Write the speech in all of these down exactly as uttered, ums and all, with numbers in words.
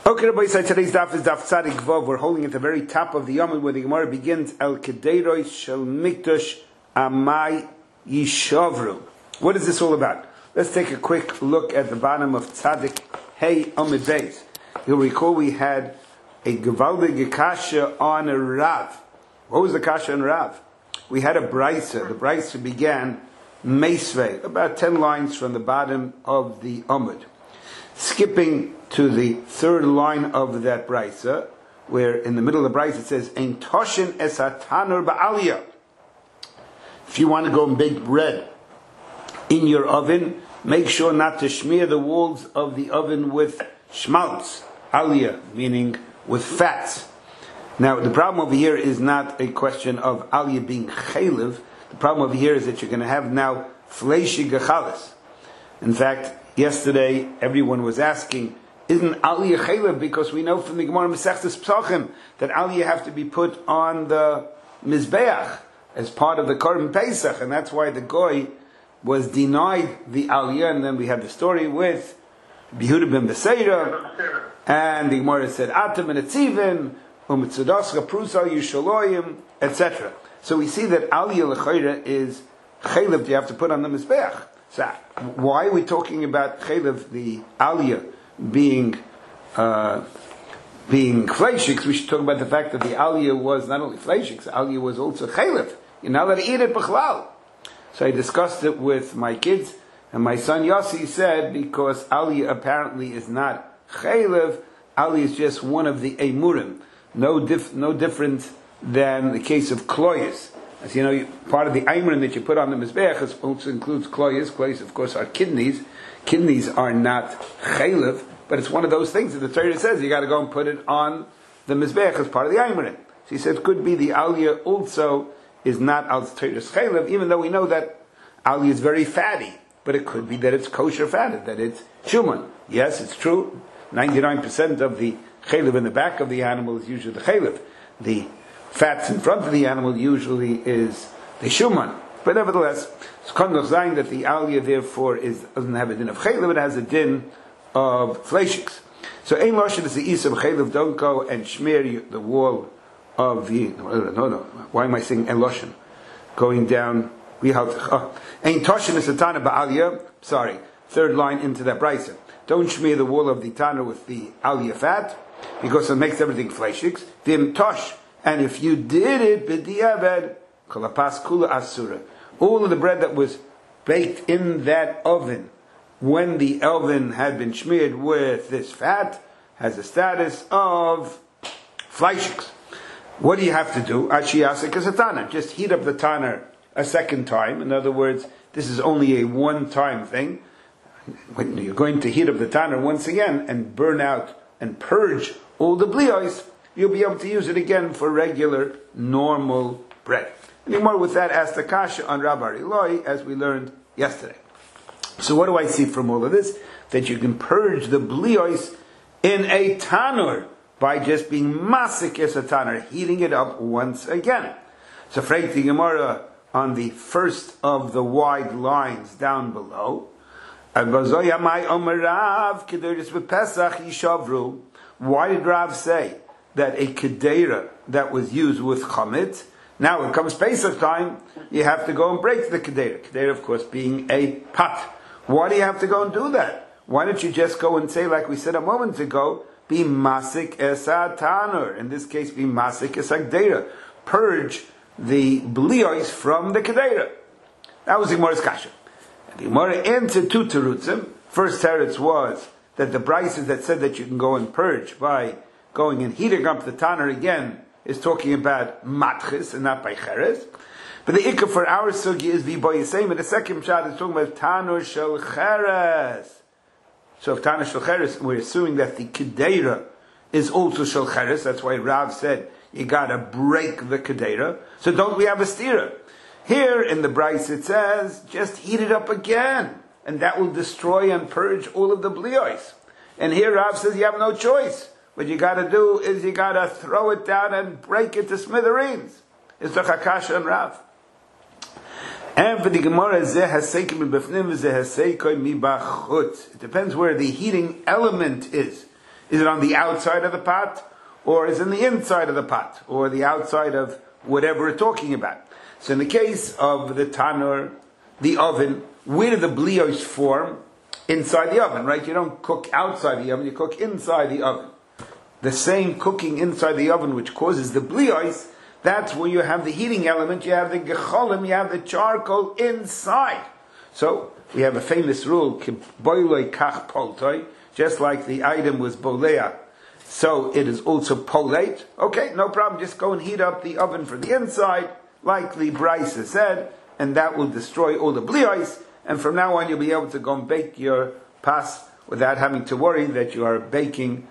Okay, Rabbi Yisai, today's daf is daf Tzadik Vav. We're holding at the very top of the Yomid where the Gemara begins, El Kederoi Shel Mikdash Amai Yishavru. What is this all about? Let's take a quick look at the bottom of Tzadik Hey Amid Beis. You'll recall we had a Gevaldige Kasha on a Rav. What was the Kasha on Rav? We had a Braisa. The Braisa began Meisvei, about ten lines from the bottom of the Amud. Skipping to the third line of that brisa, where in the middle of the brisa it says, "Ein toshin es hatanur ba'aliyah." If you want to go and bake bread in your oven, make sure not to smear the walls of the oven with schmaltz, aliyah, meaning with fats. Now, the problem over here is not a question of aliyah being chaylev. The problem over here is that you're going to have now fleishi gechalis. In fact, yesterday everyone was asking, isn't aliyah chaylev? Because we know from the Gemara Masechtas Pesachim that aliyah have to be put on the mizbeach as part of the Korban Pesach, and that's why the goy was denied the aliyah. And then we had the story with Yehuda ben Beseira, and the Gemara said atam and etzivim u'mitzudaska prusa yishaloyim, et cetera. So we see that aliyah l'chayra is chaylev. You have to put on the mizbeach. So why are we talking about chaylev, the aliyah, being uh, being fleishiks? We should talk about the fact that the aliyah was not only fleishiks, the aliyah was also chaylev. You're not allowed to eat it b'chlal. So I discussed it with my kids, and my son Yossi said, because aliyah apparently is not chaylev, aliyah is just one of the emurim, no dif- no different than the case of kloyes. As you know, you, part of the ayman that you put on the mizbeach also includes kloyes. Kloyes, of course, are kidneys. Kidneys are not chaylev, but it's one of those things that the Torah says you got to go and put it on the mizbeach as part of the ayman. So he said it could be the aliyah also is not al Torah's chaylev, even though we know that aliyah is very fatty, but it could be that it's kosher fatted, that it's shuman. Yes, it's true. ninety-nine percent of the chaylev in the back of the animal is usually the chaylev. The fats in front of the animal usually is the shuman. But nevertheless, it's conduct saying that the aliyah therefore is, doesn't have a din of chaylev, it has a din of fleishiks. So ein loshen is the is of chaylev, don't go and smear the wall of the, no, no, no. Why am I saying ein loshen? Going down, we have, ein toshin is a tana ba'aliyah, sorry, third line into that brisa. Don't smear the wall of the tana with the aliyah fat, because it makes everything fleishiks. Vim tosh, and if you did it, b'diavad, kolapas kula asura. All of the bread that was baked in that oven, when the oven had been smeared with this fat, has a status of fleishiks. What do you have to do? Ashiyasik is a tana. Just heat up the tana a second time. In other words, this is only a one-time thing. When you're going to heat up the tana once again and burn out and purge all the bliyos, you'll be able to use it again for regular, normal bread. And more with that, asked the kasha on Rabbi Eloi, as we learned yesterday. So what do I see from all of this? That you can purge the bliyos in a tanur by just being masik es a tanur, heating it up once again. So Freit the Gemara on the first of the wide lines down below. Why did Rav say that a kedera that was used with chametz, now when it comes Pesach time, you have to go and break the kedera. Kedera, of course, being a pot. Why do you have to go and do that? Why don't you just go and say, like we said a moment ago, be masik esa tanur. In this case, be masik esa kedera. Purge the bliyos from the kedera. That was the Gemara's kasha. And the Gemara answered two terutzim. First teretz was that the brises that said that you can go and purge by going and heating up the tanur again is talking about matchis and not by cheres. But the ikka for our sugi is v'boyisem, and the second shot is talking about tanur shel cheres. So if tanur shel cheres, we're assuming that the kedera is also shel cheres. That's why Rav said you gotta break the kedera. So don't we have a stira? Here in the Bryce it says just heat it up again, and that will destroy and purge all of the bliyos. And here Rav says you have no choice. What you got to do is you got to throw it down and break it to smithereens. It's the Chakasha and Rav. And for the Gemara, it depends where the heating element is. Is it on the outside of the pot, or is it in the inside of the pot, or the outside of whatever we're talking about? So in the case of the tanur, the oven, where do the bliyos form? Inside the oven, right? You don't cook outside the oven, you cook inside the oven. The same cooking inside the oven which causes the bliyos, that's where you have the heating element, you have the gecholim, you have the charcoal inside. So, we have a famous rule, boiloi kach poltoi, just like the item was bolea, so it is also polate. Okay, no problem, just go and heat up the oven from the inside, like the Brisa said, and that will destroy all the bliyos, and from now on you'll be able to go and bake your pas without having to worry that you are baking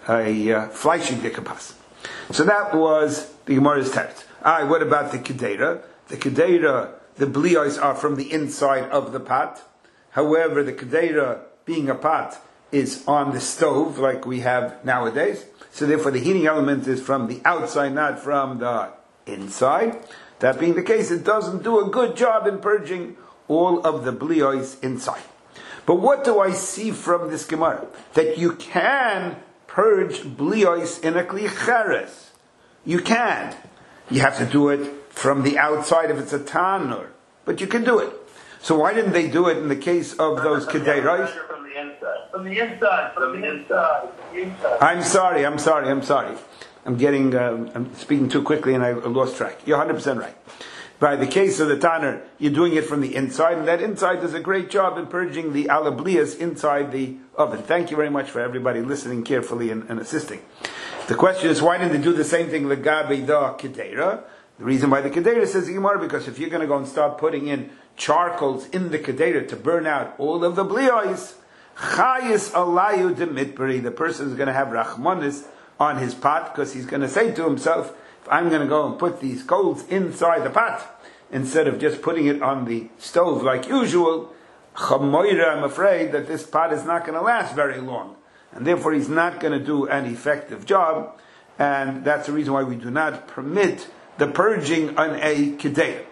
a uh, fleischig dikapas. So that was the Gemara's text. Alright, what about the kedera? The kedera, the bliyos are from the inside of the pot. However, the kedera, being a pot, is on the stove like we have nowadays. So therefore the heating element is from the outside, not from the inside. That being the case, it doesn't do a good job in purging all of the bliyos inside. But what do I see from this Gemara? That you can purge bliyos in a kli cheres. You can. You have to do it from the outside if it's a tanur. But you can do it. So why didn't they do it in the case of those kedeiros? From the inside. From the inside. From the inside. From the inside. I'm sorry, I'm sorry, I'm sorry. I'm getting, uh, I'm speaking too quickly and I lost track. You're one hundred percent right. By the case of the tanner, you're doing it from the inside, and that inside does a great job in purging the alablias inside the oven. Thank you very much for everybody listening carefully and, and assisting. The question is, why didn't they do the same thing legabe da kedera? The reason why the kedera says the Gemara, because if you're going to go and start putting in charcoals in the kedera to burn out all of the bliyos, chayis alayu demitberi, the person is going to have rachmanis on his pot, because he's going to say to himself, if I'm going to go and put these coals inside the pot, instead of just putting it on the stove like usual, chamoira, I'm afraid that this pot is not going to last very long. And therefore he's not going to do an effective job. And that's the reason why we do not permit the purging on a kedei.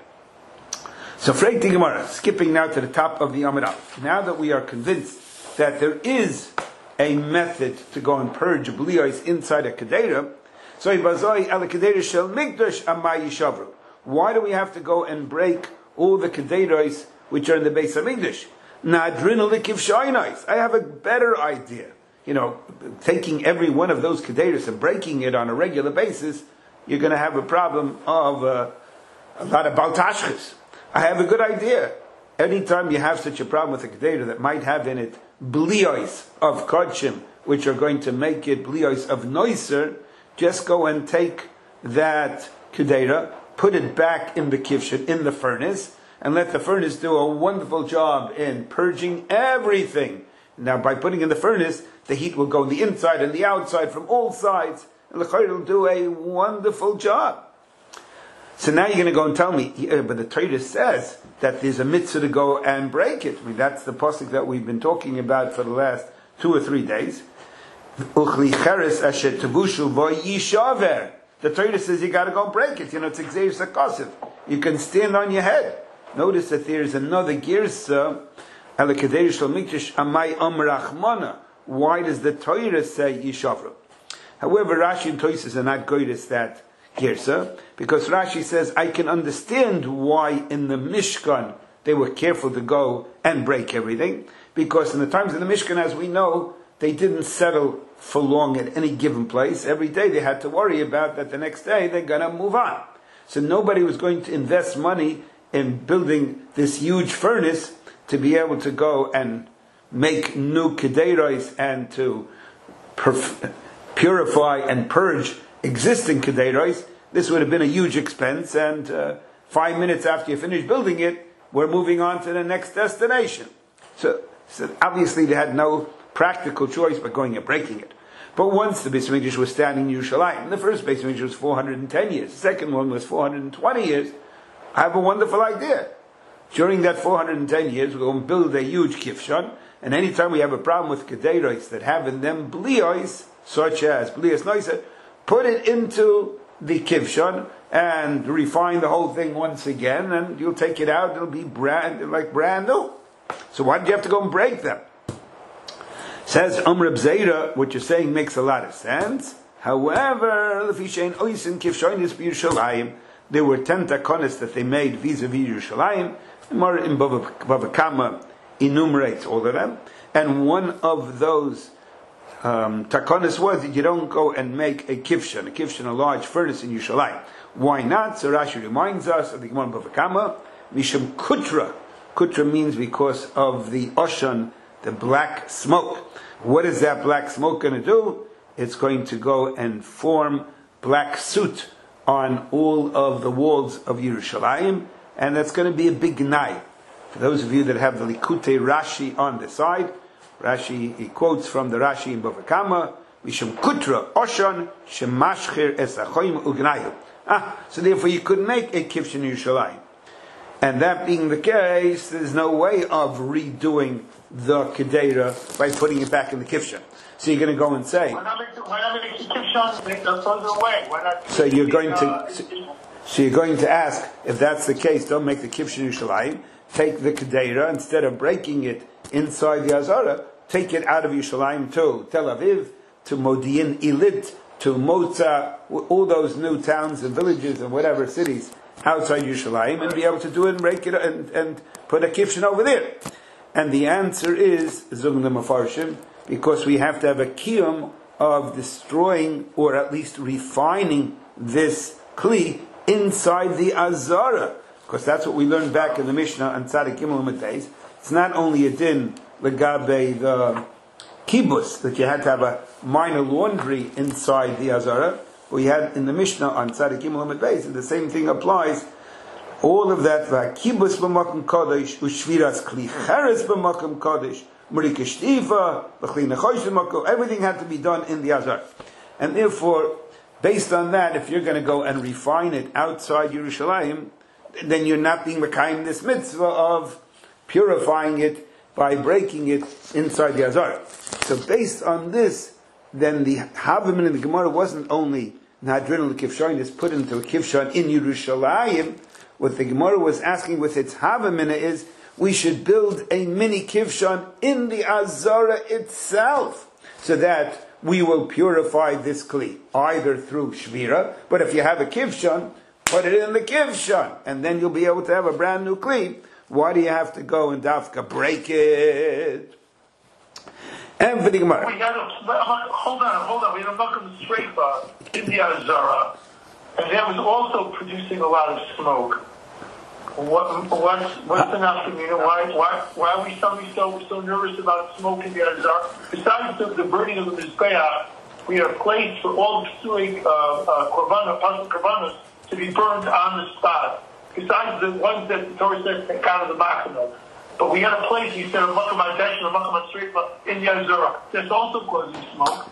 So Freit Gemara, skipping now to the top of the Amud Aleph. Now that we are convinced that there is a method to go and purge bliyos inside a kedera, so ibazoi el kedera shel mikdash amay yishavru. Why do we have to go and break all the kedeiros which are in the base of Mikdash? Nadrin likiv shaynais. I have a better idea. You know, taking every one of those kedeiros and breaking it on a regular basis, you're going to have a problem of uh, a lot of baltashkes. I have a good idea. Anytime you have such a problem with a kedeira that might have in it bliyos of kodshim, which are going to make it bliyos of noiser, just go and take that kedeira, put it back in the kivshin, in the furnace, and let the furnace do a wonderful job in purging everything. Now, by putting in the furnace, the heat will go on the inside and the outside from all sides, and the chayr will do a wonderful job. So now you're going to go and tell me, yeah, but the Torah says that there's a mitzvah to go and break it. I mean, that's the pasuk that we've been talking about for the last two or three days. The Torah says you got to go and break it. You know, it's exeris hakosiv. You can stand on your head. Notice that there is another girsa. Why does the Torah say yishavru? However, Rashi and Tosfos are not goyres that girsa, because Rashi says, I can understand why in the Mishkan they were careful to go and break everything, because in the times of the Mishkan, as we know, they didn't settle for long at any given place. Every day they had to worry about that the next day they're going to move on. So nobody was going to invest money in building this huge furnace to be able to go and make new kedeiros and to perf- purify and purge existing kedeiros. This would have been a huge expense, and uh, five minutes after you finish building it, we're moving on to the next destination. So, so obviously they had no practical choice but going and breaking it. But once the Beis Mikdash was standing in Yerushalayim, the first Beis Mikdash was four hundred ten years, the second one was four hundred twenty years, I have a wonderful idea. During that four hundred ten years, we're going to build a huge kifshon, and anytime we have a problem with kedeiros that have in them bliyos, such as bliyos noiser, put it into the kivshon and refine the whole thing once again, and you'll take it out, it'll be brand like brand new. So why did you have to go and break them? Says Amr Bzeira, what you're saying makes a lot of sense. However, there were ten takonis that they made vis-a-vis Yerushalayim. Mar in Bava Kama enumerates all of them, and one of those um, takonis was that you don't go and make a kivshan, a kivshan, a large furnace in Yerushalayim. Why not? So Rashi reminds us of the Gemara in Bava Kama, Misham Kutra. Kutra means because of the oshan, the black smoke. What is that black smoke going to do? It's going to go and form black soot on all of the walls of Yerushalayim, and that's going to be a big gnai. For those of you that have the Likutei Rashi on the side, Rashi, he quotes from the Rashi in Bava Kama, Mishum Kutra Oshan Shemashchir Esachoim Ugnayu. Ah, so therefore you could make a Kivshin Yerushalayim. And that being the case, there's no way of redoing the Kedera by putting it back in the Kivshin. So you're going to go and say, why not make the, why not make the Kivshin make the further away? Why not? So you're going to, uh, so, so you're going to ask, if that's the case, don't make the Kivshin Yerushalayim, take the Kedera, instead of breaking it inside the Azara, take it out of Yerushalayim to Tel Aviv, to Modi'in Ilit, to Moza, all those new towns and villages and whatever cities outside Yerushalayim, and be able to do it and break it and, and put a kivshin over there. And the answer is Zugn the Mefarshim, because we have to have a kiyum of destroying or at least refining this kli inside the Azara, because that's what we learned back in the Mishnah on Tzadik Gimel Days. It's not only a din legabe the kibbutz that you had to have a minor laundry inside the Azara. We had in the Mishnah on Tzadik Gimel Amud Beis, and the same thing applies. All of that, kibbutz b'makom kodesh, u'shviras kli cheres b'makom kodesh, murika shtiva, b'chli nechosh b'makom, everything had to be done in the Azara. And therefore, based on that, if you're going to go and refine it outside Yerushalayim, then you're not being mekayim this mitzvah of purifying it by breaking it inside the Azara. So based on this, then the Havamin in the Gemara wasn't only Nadrin l'Kivshayin is put into a Kivshan in Yerushalayim. What the Gemara was asking with its Havamina is, we should build a mini Kivshan in the Azara itself, so that we will purify this Kli, either through Shvira, but if you have a Kivshan, put it in the Kivshan, and then you'll be able to have a brand new Kli. Why do you have to go and Dafka break it? And for the Gemara. We had a, hold on, hold on. We had a Makam Sreifa in the Azara, and that was also producing a lot of smoke. What, what's, what's the nafkamina? Why, why, why are we suddenly so, so nervous about smoke in the Azara? Besides the, the burning of the Mizbeach, we have a place for all pursuing uh, uh, korbanos, possible korbanos, to be burned on the spot. Besides the ones that the Torah says take out of the Machana. But we had a place, he said, a Makam Adesh and a Makam Sreifa in the Azara. That's also causing smoke.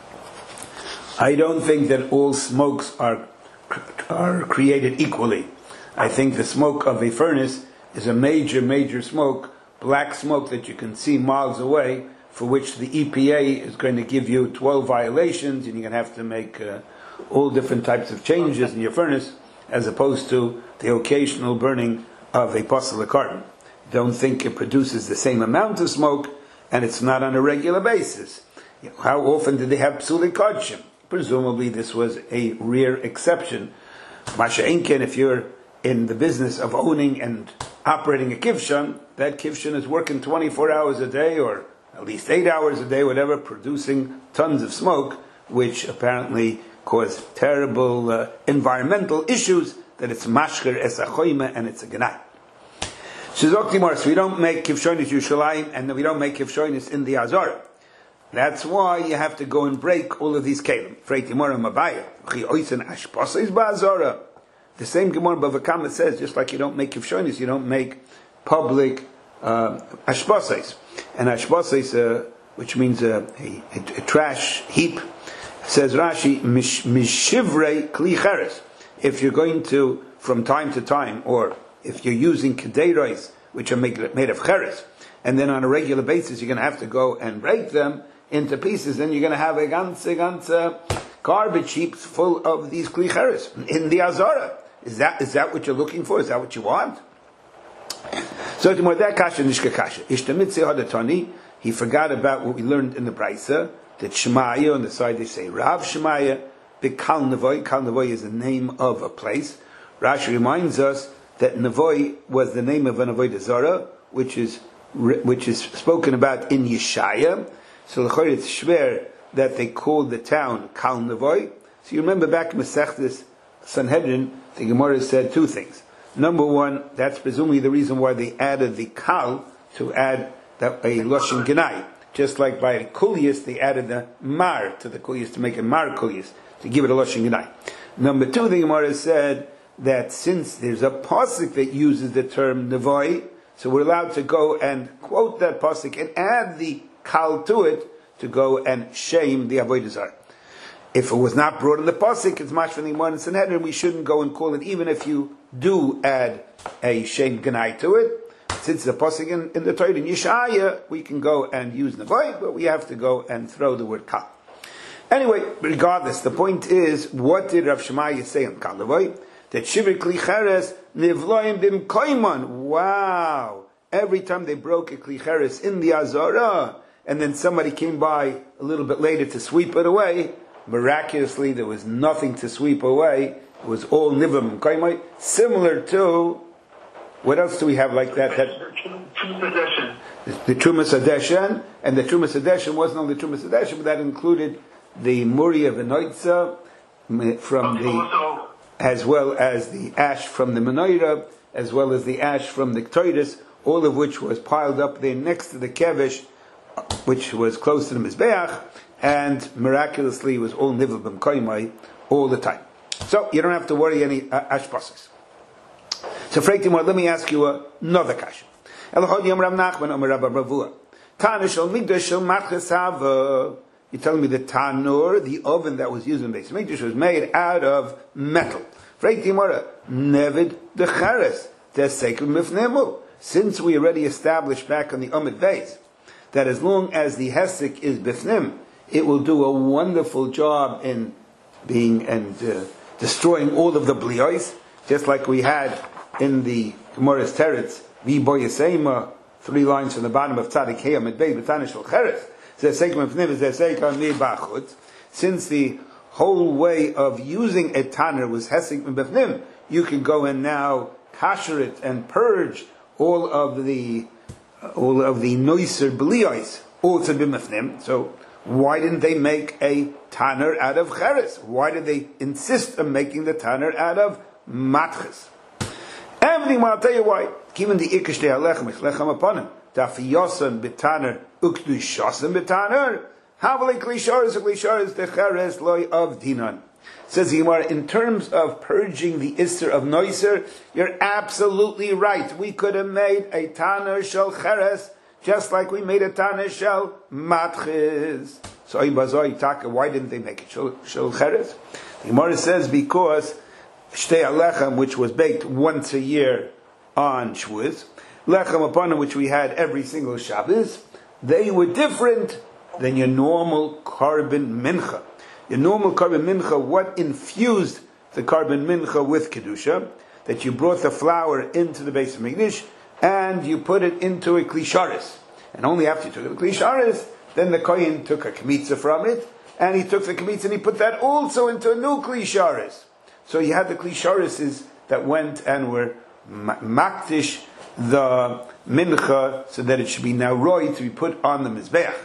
I don't think that all smokes are are created equally. I think the smoke of a furnace is a major, major smoke, black smoke that you can see miles away, for which the E P A is going to give you twelve violations, and you're going to have to make uh, all different types of changes in your furnace, as opposed to the occasional burning of a posel carton. Don't think it produces the same amount of smoke, and it's not on a regular basis. You know, how often did they have psuli kodshim? Presumably this was a rare exception. Masha Inken, if you're in the business of owning and operating a kivshan, that kivshan is working twenty-four hours a day, or at least eight hours a day, whatever, producing tons of smoke, which apparently cause terrible uh, environmental issues, that it's mashker esachoyma and it's a ganai. So we don't make kivshonis Yerushalayim, and we don't make kivshonis in the Azara. That's why you have to go and break all of these kelim. The same Gemara Bava Kama says, just like you don't make kivshonis, you don't make public uh, ashbosais. And ashbosais, uh, which means a, a, a, a trash heap, says Rashi, mishivrei kli cheres. If you're going to, from time to time, or if you're using kedeiros, which are made, made of cheres, and then on a regular basis you're going to have to go and break them into pieces, then you're going to have a ganze, ganze garbage heaps full of these kli cheres in the Azara. Is that, is that what you're looking for? Is that what you want? So, that kasha nishka kasha. Ishtamitzi hadatani, he forgot about what we learned in the Brisa, that Shemaya, on the side they say Rav Shemaya, Big Kal Nevoy. Kal Nevoy is the name of a place. Rashi reminds us that Nevoy was the name of an Avodah Zarah, which is which is spoken about in Yeshaya. So l'chayr it's shver that they called the town Kal Nevoy. So you remember back in Masechtas Sanhedrin, the Gemara said two things. Number one, that's presumably the reason why they added the Kal to add that, a Lashon Genai. Just like by Kulias, they added the Mar to the Kulias to make it Mar Kulias, to give it a Lashon Genai. Number two, the Gemara said that since there's a pasuk that uses the term Nevoy, so we're allowed to go and quote that pasuk and add the Kal to it to go and shame the Avodah Zarah. If it was not brought in the pasuk, it's much from the Gemara in Sanhedrin, we shouldn't go and call it, even if you do add a shame Genai to it. Since the pasuk in, in the Torah in Yeshaya, we can go and use Nevoy, but we have to go and throw the word Kal. Anyway, regardless, the point is, what did Rav Shemaya say on Kal Nevoy? That Shivir Kli Cheres Nivloim Bim Koiman. Wow! Every time they broke a Kli Cheres in the Azara, and then somebody came by a little bit later to sweep it away, miraculously there was nothing to sweep away. It was all Nivloim Bim Koiman. Similar to, what else do we have like that? that the Trumas Hadeshen, and the Trumas Hadeshen wasn't only the Trumas Hadeshen, but that included the Muri of Enoitza from the, as well as the ash from the Menorah, as well as the ash from the Ktoides, all of which was piled up there next to the Kevish, which was close to the Mizbeach, and miraculously was all Nivl Ben Koimai all the time. So you don't have to worry any uh, ash process. So, Freitimor, let me ask you another question. You telling me the tanur, the oven that was used in Beis Mikdash, was made out of metal. Freitimor, nevid the cheres, the sacred mifnemu. Since we already established back on the Omid Beis that as long as the hesek is bifnim, it will do a wonderful job in being and uh, destroying all of the bliyos, just like we had in the Gemara's Teretz, Vi Boyasema, three lines from the bottom of Tzadik Heyam at Beit B'Tanish Shel Cheres. Since the whole way of using a tanner was hesek b'fnim, you can go and now kasher it and purge all of the all of the noiser bliyos also b'mifnim. So why didn't they make a tanner out of cheres? Why did they insist on making the tanner out of matches? Everything, I'll tell you why. Given the ikesh de alechem, lechem upon him, dafiyosan b'tanner, ukdushasan b'tanner, havale klisharis, klisharis the cheres loy of dinan. Says the Gemara, in terms of purging the isser of noiser, you're absolutely right. We could have made a tanner shel cheres, just like we made a tanner shel matches. So why didn't they make it shel cheres? The Gemara says because Shtei Alechem, which was baked once a year on Shavuos, Lechem Apanim, which we had every single Shabbos, they were different than your normal carbon mincha. Your normal carbon mincha, what infused the carbon mincha with Kedusha? That you brought the flour into the Beis Hamikdash and you put it into a klisharis. And only after you took the klisharis, then the Kohen took a kmitza from it, and he took the kmitza and he put that also into a new klisharis. So you had the klisharises that went and were maktish the mincha, so that it should be now roy to be put on the mizbeach.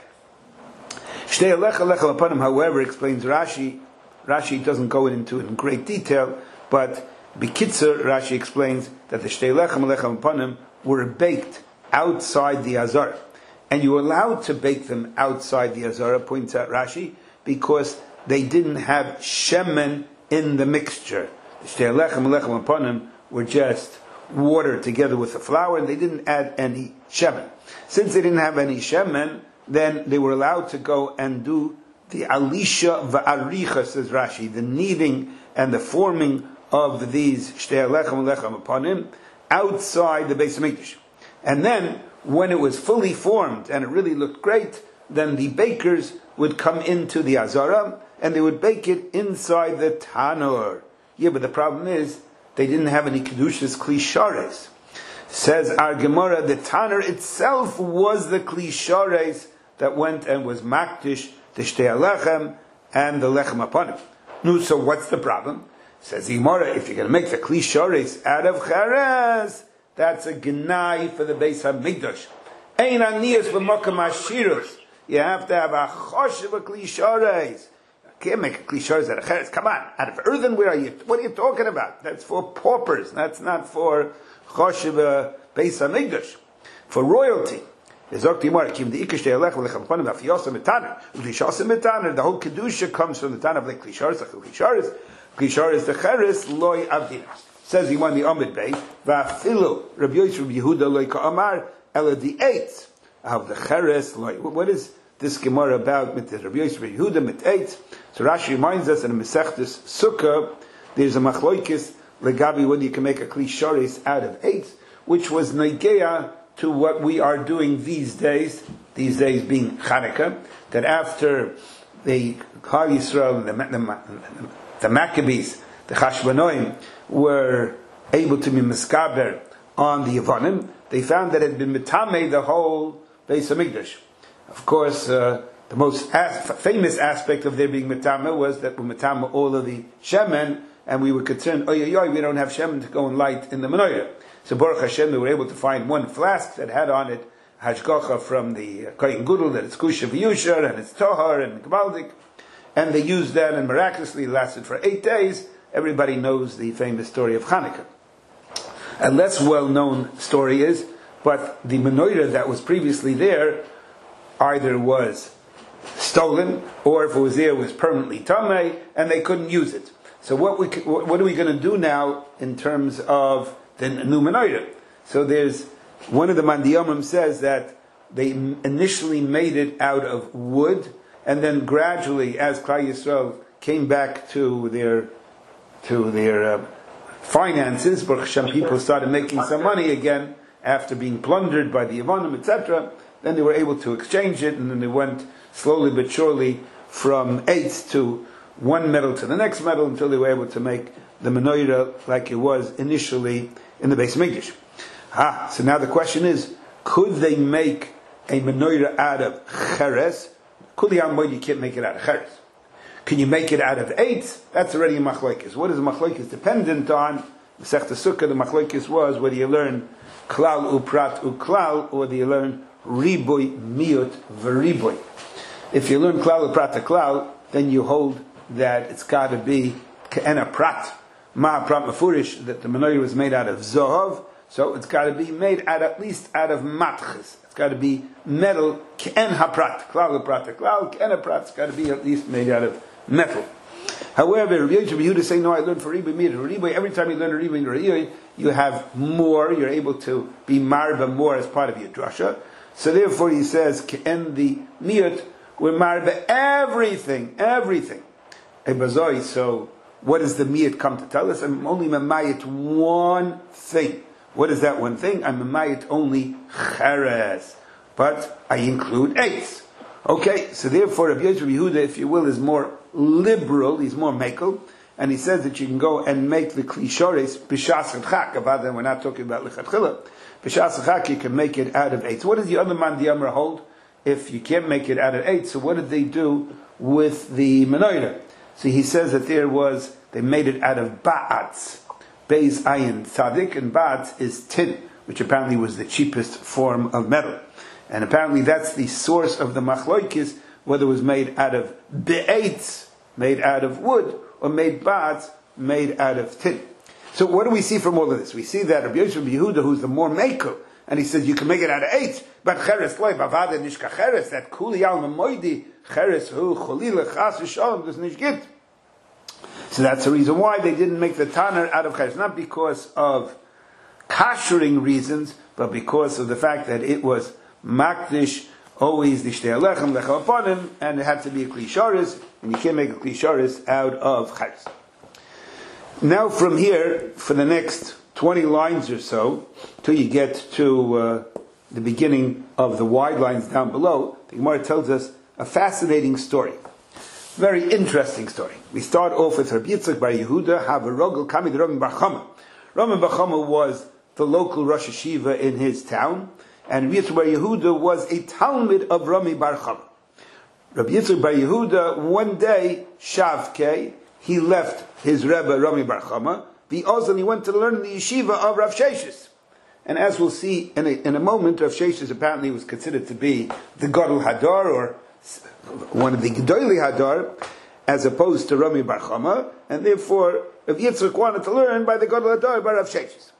Shtei alecha lecha lapanim, however, explains Rashi. Rashi doesn't go into it in great detail, but Bikitzer, Rashi explains that the shtei lechem lechem lapanim were baked outside the azara, and you were allowed to bake them outside the azara. Points out Rashi, because they didn't have shemen in the mixture. The shtei lechem lechem lapanim were just water together with the flour, and they didn't add any shemen. Since they didn't have any shemen, then they were allowed to go and do the alisha va'aricha, says Rashi, the kneading and the forming of these shtei lechem lechem upon him outside the Beis Hamikdash. And then, when it was fully formed and it really looked great, then the bakers would come into the azara and they would bake it inside the tanur. Yeah, but the problem is they didn't have any kedushas klishares. Says our Gemara, the Tanner itself was the Kli Shores that went and was makdish the Shtei Alechem and the Lechem upon him. No, so what's the problem? Says Gemara, if you're going to make the Kli Shores out of Cheres, that's a Gnai for the Beis HaMikdash. Ein Aniyas v'Mokam Ashirus. You have to have a Chosh of a Kli Shores. Can't make a Kli Shores out of Cheres. Come on, out of earthenware, are you, what are you talking about? That's for paupers. That's not for Choshev Beis HaMikdash, for royalty. The whole kedusha comes from the Tana of the Klisharis, the Klisharis, Klisharis the Cheres loy avdina. Says he won the Amid Bey. Va'afilu Rabbi Yosef Yehuda loy ka'amar ela the eighth of the Cheres loy. What is this Gemara about? Mit Rabbi Yosef Yehuda mit eight. So Rashi reminds us in the Masechtas Sukkah there's a machloikis legabi whether you can make a Klisharis out of eight, which was negeya to what we are doing these days, these days being Chanukah, that after the Klal Yisrael, the, the, the Maccabees, the Chashmonaim, were able to be miskaber on the Yevonim, they found that it had been mitameh the whole Beis HaMikdash. Of course, uh, the most as- famous aspect of their being mitameh was that we mitameh all of the shemen, and we were concerned, oh, yeah, yeah, we don't have shemen to go and light in the menorah. So Baruch Hashem, they were able to find one flask that had on it hashgacha from the Kohen Gudel, that it's kusha v'yusher, and it's tohar and gebaldik, and they used that, and miraculously it lasted for eight days. Everybody knows the famous story of Hanukkah. A less well-known story is, but the menorah that was previously there either was stolen, or if it was there, it was permanently tamei, and they couldn't use it. So what we what are we going to do now in terms of the new menorah? So there's one of the Mandiyomim says that they initially made it out of wood, and then gradually, as Klal Yisrael came back to their to their uh, finances, Baruch Hashem, people started making some money again after being plundered by the Yevonim, et cetera. Then they were able to exchange it, and then they went slowly but surely from eight to one metal to the next metal until they were able to make the menorah like it was initially in the Beis HaMikdash. Ah, so now the question is, could they make a menorah out of cheres? Kuli you can't make it out of cheres. Can you make it out of eight? That's already a machlokes. What is a machlokes dependent on? The Sechta Sukkah, the machlokes was whether you learn klal uprat uklal, or whether you learn riboy miut v'riboy. If you learn klal uprat uklal, then you hold that it's got to be ke'ena prat, ma prat mafurish, that the menorah was made out of zohov, so it's got to be made out at least out of matches. It's got to be metal ke'en haprat, klal prat klal, ke'ena prat. It's got to be at least made out of metal. However, Rabbi Yehuda say, no, I learned for riboy mir riboy. Every time you learn a riboy riboy, you have more. You're able to be marba more as part of your drasha. So therefore, he says ke'en the miut, we're marba everything, everything. So, what does the miyat come to tell us? I'm only mamayit one thing. What is that one thing? I'm mamayit only cheres, but I include eights. Okay, so therefore, Rabbi Yosef Yehuda, if you will, is more liberal. He's more mekel, and he says that you can go and make the klishares b'shas chak. About them, we're not talking about lechatchila. B'shas chak, you can make it out of eight. So what does the other man the Amr hold? If you can't make it out of eight, so what did they do with the menorah? So he says that there was, they made it out of ba'atz, beis ayin tzadik, and ba'atz is tin, which apparently was the cheapest form of metal. And apparently that's the source of the machloikis, whether it was made out of be'etz, made out of wood, or made ba'atz, made out of tin. So what do we see from all of this? We see that Rabbi Yosef Yehuda, who's the more maker, and he says you can make it out of eight, but cheres loy bavada nishka cheres, that kuli al memoidi cheres hu cholila chas v'shalom does nicht git. So that's the reason why they didn't make the tanner out of cheres, not because of kashering reasons, but because of the fact that it was makdish, always the shtei alechem lechem aponim, and it had to be a klisharis, and you can't make a klisharis out of cheres. Now from here, for the next twenty lines or so, till you get to uh, the beginning of the wide lines down below, the Gemara tells us a fascinating story. Very interesting story. We start off with Rabbi Yitzchak bar Yehuda, have a rogel kamid Rami bar Chama. Rami bar Chama was the local Rosh Hashiva in his town, and Rabbi Yitzchak Bar Yehuda was a Talmid of Rami Bar Chama. Rabbi Yitzchak Bar Yehuda, one day, Shavkei, he left his Rebbe Rami Bar Chama, the Oz, and he went to learn in the yeshiva of Rav Sheshes. And as we'll see in a, in a moment, Rav Sheshes apparently was considered to be the Gadol Hadar, or one of the Gedolei Hadar, as opposed to Rami Bar Chama, and therefore Rav Yitzchak wanted to learn by the Gadol Hadar, by Rav Sheshes.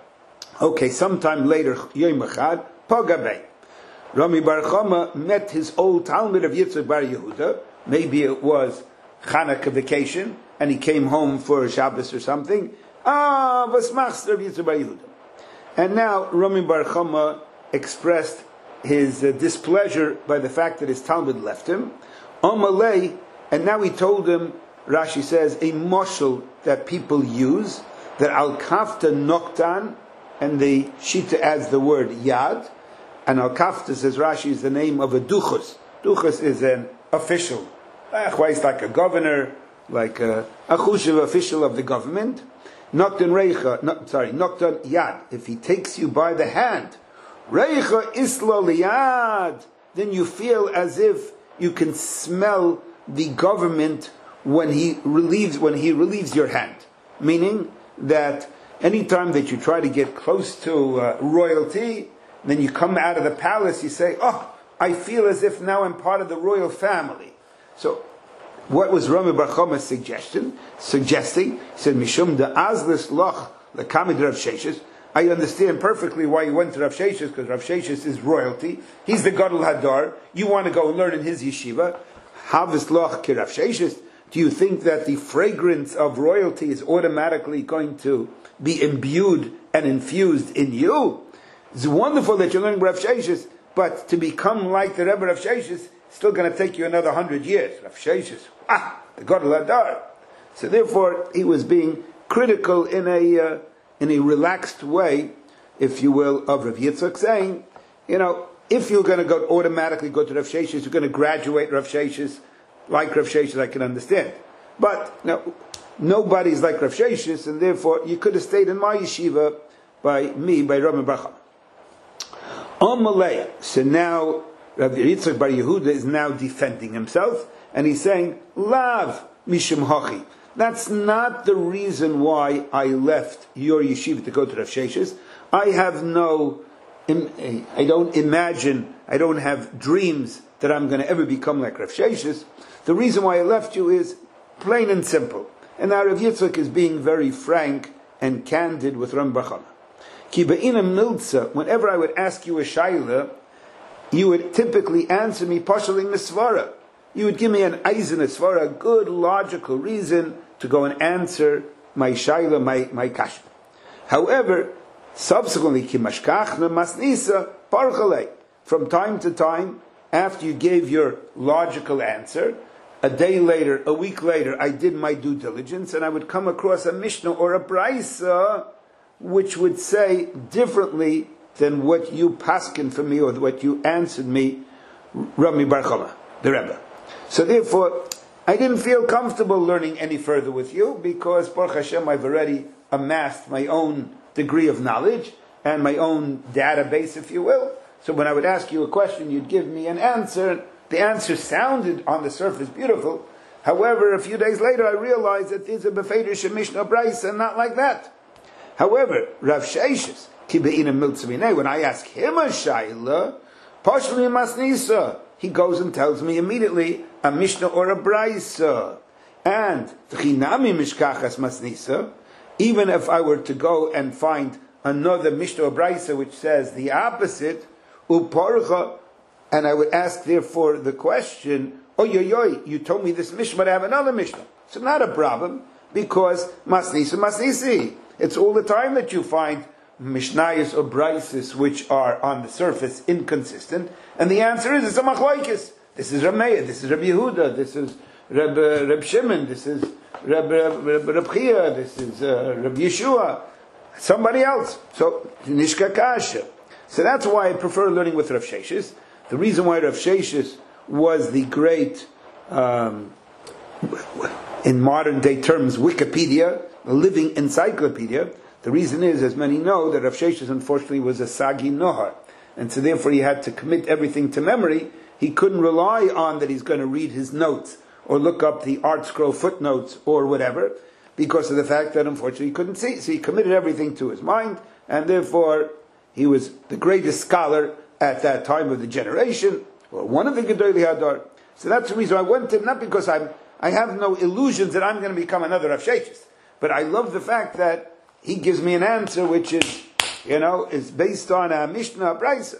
Okay, sometime later, Yom Echad, Pogabei, Rami Bar Chama met his old Talmud of Yitzchak Bar Yehuda. Maybe it was Chanukah vacation, and he came home for Shabbos or something. Ah, was machst Rav Yitzchak Bar Yehuda? And now Rami Bar Chama expressed his uh, displeasure by the fact that his Talmud left him. Amalei, and now he told him, Rashi says, a moshel that people use, that al kafta noktan, and the Shita adds the word yad, and al kafta, says Rashi, is the name of a duchus. Duchus is an official, like a governor, like a, a chushev official of the government. Noktan reicha, no, sorry, noktan yad. If he takes you by the hand, reicha isla liyad, then you feel as if you can smell the government when he relieves when he relieves your hand. Meaning that any time that you try to get close to uh, royalty, then you come out of the palace, you say, "Oh, I feel as if now I'm part of the royal family." So, what was Rami Bar Chama's suggestion? Suggesting, he said, Mishum de Azlis Loch Lekamid Rav Sheshes. I understand perfectly why you went to Rav Sheshes, because Rav Sheshes is royalty. He's the Gadol Hadar. You want to go and learn in his yeshiva. Havis Loch Ki Rav Sheshes. Do you think that the fragrance of royalty is automatically going to be imbued and infused in you? It's wonderful that you're learning Rav Sheshes, but to become like the Rebbe Rav Sheshes, still going to take you another hundred years. Rav Sheshes, ah, the Gadol Hadar. So therefore, he was being critical in a uh, in a relaxed way, if you will, of Rav Yitzchak, saying, you know, if you're going to go automatically go to Rav Sheshes, you're going to graduate Rav Sheshes, like Rav Sheshes, I can understand. But you know, nobody's like Rav Sheshes, and therefore you could have stayed in my yeshiva by me, by Rami Bar Chama. Amalei. So now Rabbi Yitzchak Bar Yehuda is now defending himself, and he's saying, Lav mishum hachi. That's not the reason why I left your yeshiva to go to Rav Sheshes. I have no, I don't imagine, I don't have dreams that I'm going to ever become like Rav Sheshes. The reason why I left you is plain and simple. And now Rav Yitzchak is being very frank and candid with Rami Bar Chama. Ki ba'ina miltza, whenever I would ask you a shayla, you would typically answer me pashaling misvara. You would give me an eisen svara, a good logical reason to go and answer my shayla, my my kasha. However, subsequently, ki mashkachna masnisa parchalei. From time to time, after you gave your logical answer, a day later, a week later, I did my due diligence, and I would come across a mishnah or a brisa which would say differently than what you paskin for me or what you answered me, Rami Bar Chama, the Rebbe. So therefore, I didn't feel comfortable learning any further with you, because Baruch Hashem, I've already amassed my own degree of knowledge and my own database, if you will. So when I would ask you a question, you'd give me an answer. The answer sounded on the surface beautiful. However, a few days later, I realized that these are befedish Mishnah Brisa, and not like that. However, Rav Sheshes, when I ask him a shayla, Pashli Masnisa, he goes and tells me immediately a Mishnah or a Brisa. And Tchinami Mishkachas Masnisa, even if I were to go and find another Mishnah or Brisa which says the opposite, Uparcha, and I would ask therefore the question, oh yo yo, you told me this Mishnah, but I have another Mishnah. So not a problem, because Masnisa Masnisi. It's all the time that you find Mishnayos or Brises which are on the surface inconsistent, and the answer is it's a machlokes. This is Reb Meir, this is Reb Yehuda, this is Reb, uh, Reb Shimon, this is Reb, Reb, Reb, Reb Chia, this is uh, Reb Yeshua, somebody else. So Nishka Kasha. So that's why I prefer learning with Rav Sheshes. The reason why Rav Sheshes was the great, um, in modern day terms, Wikipedia, a living encyclopedia, The reason is, as many know, that Rav Sheshes unfortunately was a Sagi Nohar, and so therefore he had to commit everything to memory. He couldn't rely on that he's going to read his notes or look up the Art Scroll footnotes or whatever, because of the fact that unfortunately he couldn't see. So he committed everything to his mind, and therefore he was the greatest scholar at that time of the generation, or one of the Gedolei Hadar. So that's the reason I went to him, not because I'm, I have no illusions that I'm going to become another Rav Sheshes, but I love the fact that he gives me an answer which is, you know, is based on a Mishnah, a Brisa.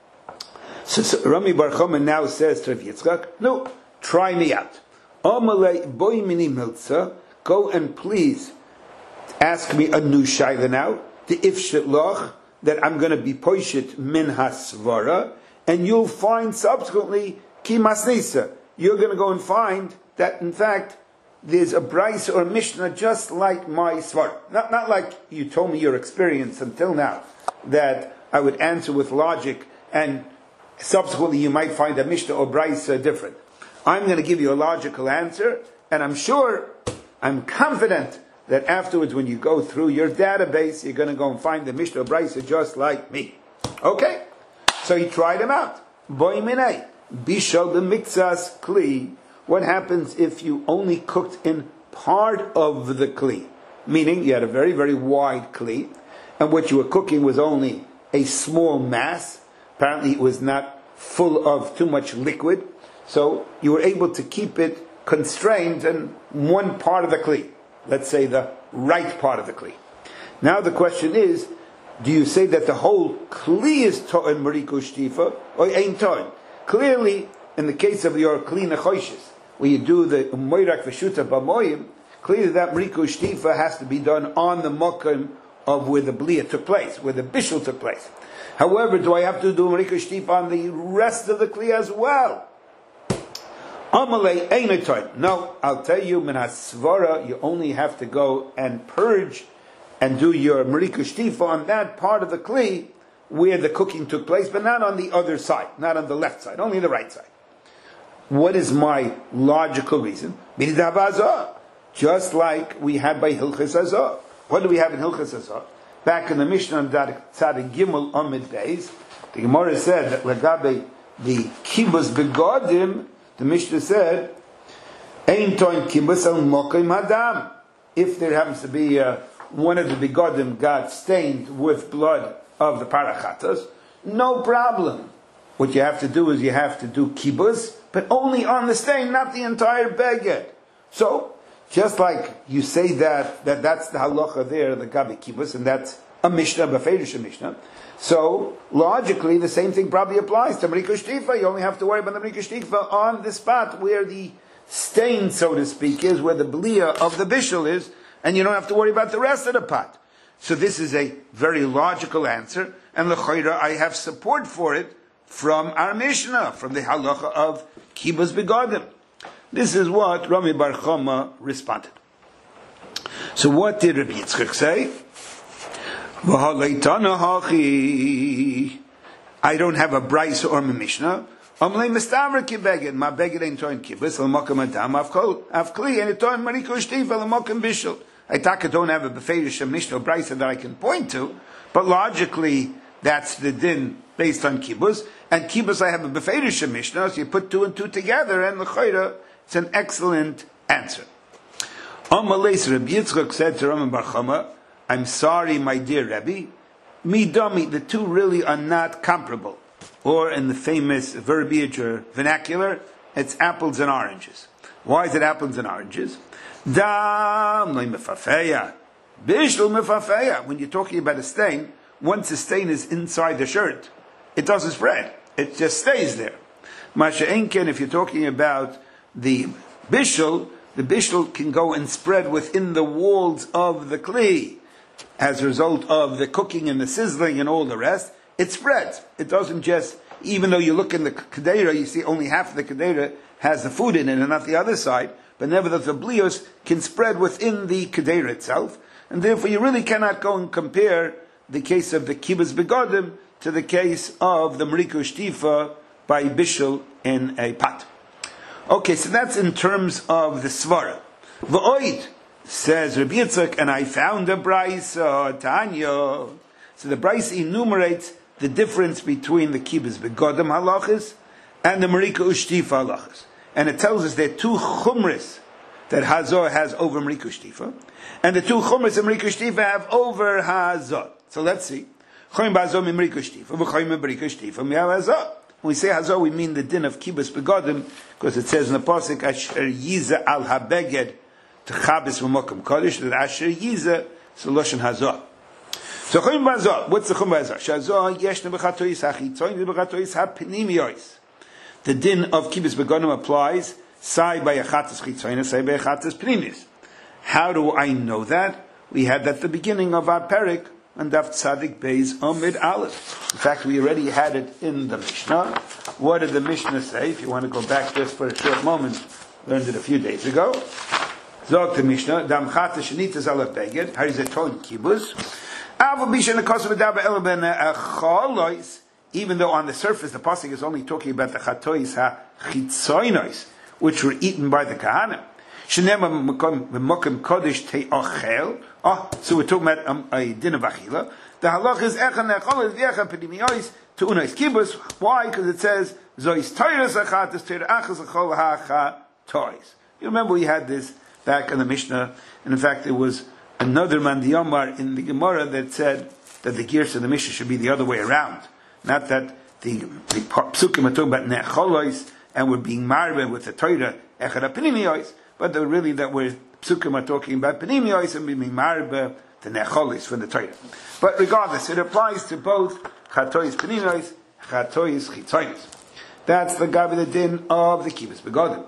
So, so Rami Bar Chama now says to Rav Yitzchak, no, try me out. Amalei boy mini miltza, go and please ask me a new shayla now, the ifshet loch, that I'm going to be poishit min hasvara, and you'll find subsequently ki masnisa. You're going to go and find that in fact there's a Brisa or a Mishnah just like my Svar. Not, not like you told me your experience until now, that I would answer with logic and subsequently you might find a Mishnah or Brisa different. I'm going to give you a logical answer, and I'm sure, I'm confident that afterwards when you go through your database, you're going to go and find the Mishnah or Brisa just like me. Okay? So he tried him out. Boy minay, bishal b'miktsas kli. What happens if you only cooked in part of the kli? Meaning you had a very, very wide kli, and what you were cooking was only a small mass. Apparently it was not full of too much liquid, so you were able to keep it constrained in one part of the kli. Let's say the right part of the kli. Now the question is, do you say that the whole kli is to'en mariku shtifa, or ain't to'en? Clearly, in the case of your kli nechoshis, where you do the moirak v'shuta b'moyim, clearly that mariku shtifa has to be done on the mokim of where the bliya took place, where the bishul took place. However, do I have to do mariku shtifa on the rest of the kli as well? Amalei ain't to'en. No, I'll tell you, min hasvara, you only have to go and purge and do your mariku shtifa on that part of the kli where the cooking took place, but not on the other side, not on the left side, only the right side. What is my logical reason? Just like we had by Hilchas Hazah. What do we have in Hilchas Hazah? Back in the Mishnah on Tzadik Gimel Amid Days, the Gemara said that Lagabe the Kibbutz Begodim, the Mishnah said, Ein toin kibbutz al mokim hadam. If there happens to be uh, one of the Begodim got stained with blood of the parachatas, no problem. What you have to do is you have to do kibbutz, but only on the stain, not the entire beged. So, just like you say that, that that's the halacha there, the gabi kibbutz, and that's a mishnah, a beferish mishnah. So, logically, the same thing probably applies to mariku shtifa. You only have to worry about the mariku shtifa on the spot where the stain, so to speak, is, where the bliya of the bishul is, and you don't have to worry about the rest of the pot. So this is a very logical answer, and l'chayra, I have support for it from our Mishnah, from the halacha of kibbutz begodim. This is what Rami Bar Chama responded. So what did Rabbi Yitzchak say? I don't have a Brisa or a Mishnah. Amlei mistavra ki beged, ma beged ain't toin kibbutz, l'makam adam, avkol, avkli, and it toin mariku shtifa, l'makam bishul. I don't have a beferish Mishnah or Brisa that I can point to, but logically that's the din based on kibbutz. And kibbutz I have a beferish Mishnah, so you put two and two together, and l'chayra, it's an excellent answer. Amaleis Rabbi Yitzchak said to Rami Bar Chama, I'm sorry, my dear Rabbi, me dummy, the two really are not comparable. Or in the famous verbiage or vernacular, it's apples and oranges. Why is it apples and oranges? Dam no mefafeya, bishul mefafeya. When you're talking about a stain, once a stain is inside the shirt, it doesn't spread. It just stays there. Masha enken, if you're talking about the bishul, the bishul can go and spread within the walls of the kli. As a result of the cooking and the sizzling and all the rest, it spreads. It doesn't just, even though you look in the kedera, you see only half of the kedera has the food in it and not the other side, but nevertheless the blios can spread within the kedera itself, and therefore you really cannot go and compare the case of the kibbutz begodim to the case of the mariku shtifa by bishul in a pot. Okay, so that's in terms of the svara. V'oid, Says Rabbi Yitzchak, and I found a Braisa, Tanya. So the Braisa enumerates the difference between the Kibbutz Begodim halachas and the Marika Ushtifa halachas. And it tells us there are two chumras that Hazor has over Marika Ushtifa, and the two chumras that Marika Ushtifa have over Hazor. So let's see. When we say Hazor, we mean the din of Kibbutz Begodim, because it says in the Pasuk, Asher Yiza al Habeged, Chabis v'mokum kodesh, that Asher Yiza, so Loshen Hazor. So Chum Bazor, what's the Chum Bazor? Shazor yeshna b'chatois hachitzoin b'chatois hapnimiyos. The din of Kibbutz Begodim applies, sai by achatas chitzoin, sai by achatas pnimiyos. How do I know that? We had that at the beginning of our parak, and Daf Tzadik Beis Amid Aleph. In fact, we already had it in the Mishnah. What did the Mishnah say? If you want to go back just for a short moment, learned it a few days ago. Zog the Mishnah, Dam Chata Shanitas Aleph Beged, Harizaton Kibbutz. Even though on the surface the pasuk is only talking about the chatois ha-chitzoinos, which were eaten by the kahana. Oh, so we're talking about um, a din of achila. The halach is echan echol v'echan pedimiyos to unais kibbutz. Why? Because it says zois toiros achatas teir achas echol ha-chatois. You remember we had this back in the Mishnah, and in fact there was another mandiyamar in the Gemara that said that the gears of the Mishnah should be the other way around. Not that the, the psukim are talking about ne'cholois and we're being marveh with the Torah echad ha-pedimiyos, but they're really that we're psukim are talking about pedimiyos and being marveh the ne'cholois for the Torah. But regardless, it applies to both chatois pedimiyos, chatois chitzonos. That's the gabi the din of the Kibbutz Begodim.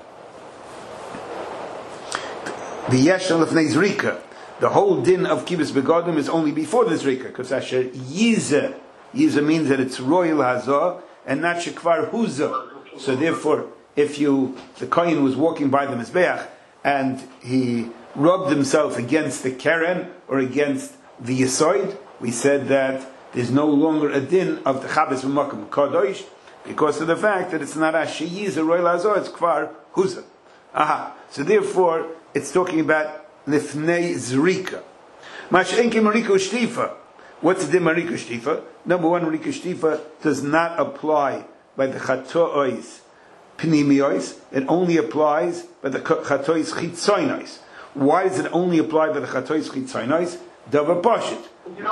The yeshna lefnei zrika. The whole din of Kibbutz Begodim is only before the Zrika, because Asher Yiza, Yiza means that it's royal Hazor, and not Shekvar Huza. So therefore, if you, the Kohen was walking by the Mizbeach, and he rubbed himself against the Keren, or against the Yesoid, we said that there's no longer a din of the Chabes V'Makom Kadosh, because of the fact that it's not Asher Yiza, royal Hazor, it's Kvar Huza. Aha. So therefore, it's talking about Lifnei Zrika. Mash'enki Marika Ushtifa. What's the Marika Ushtifa? Number one, Marika Ushtifa does not apply by the Chatois Pnimiyos. It only applies by the Chatois Chitzoinos. Why does it only apply by the Chatois Chitzoinos? Dava Pashit.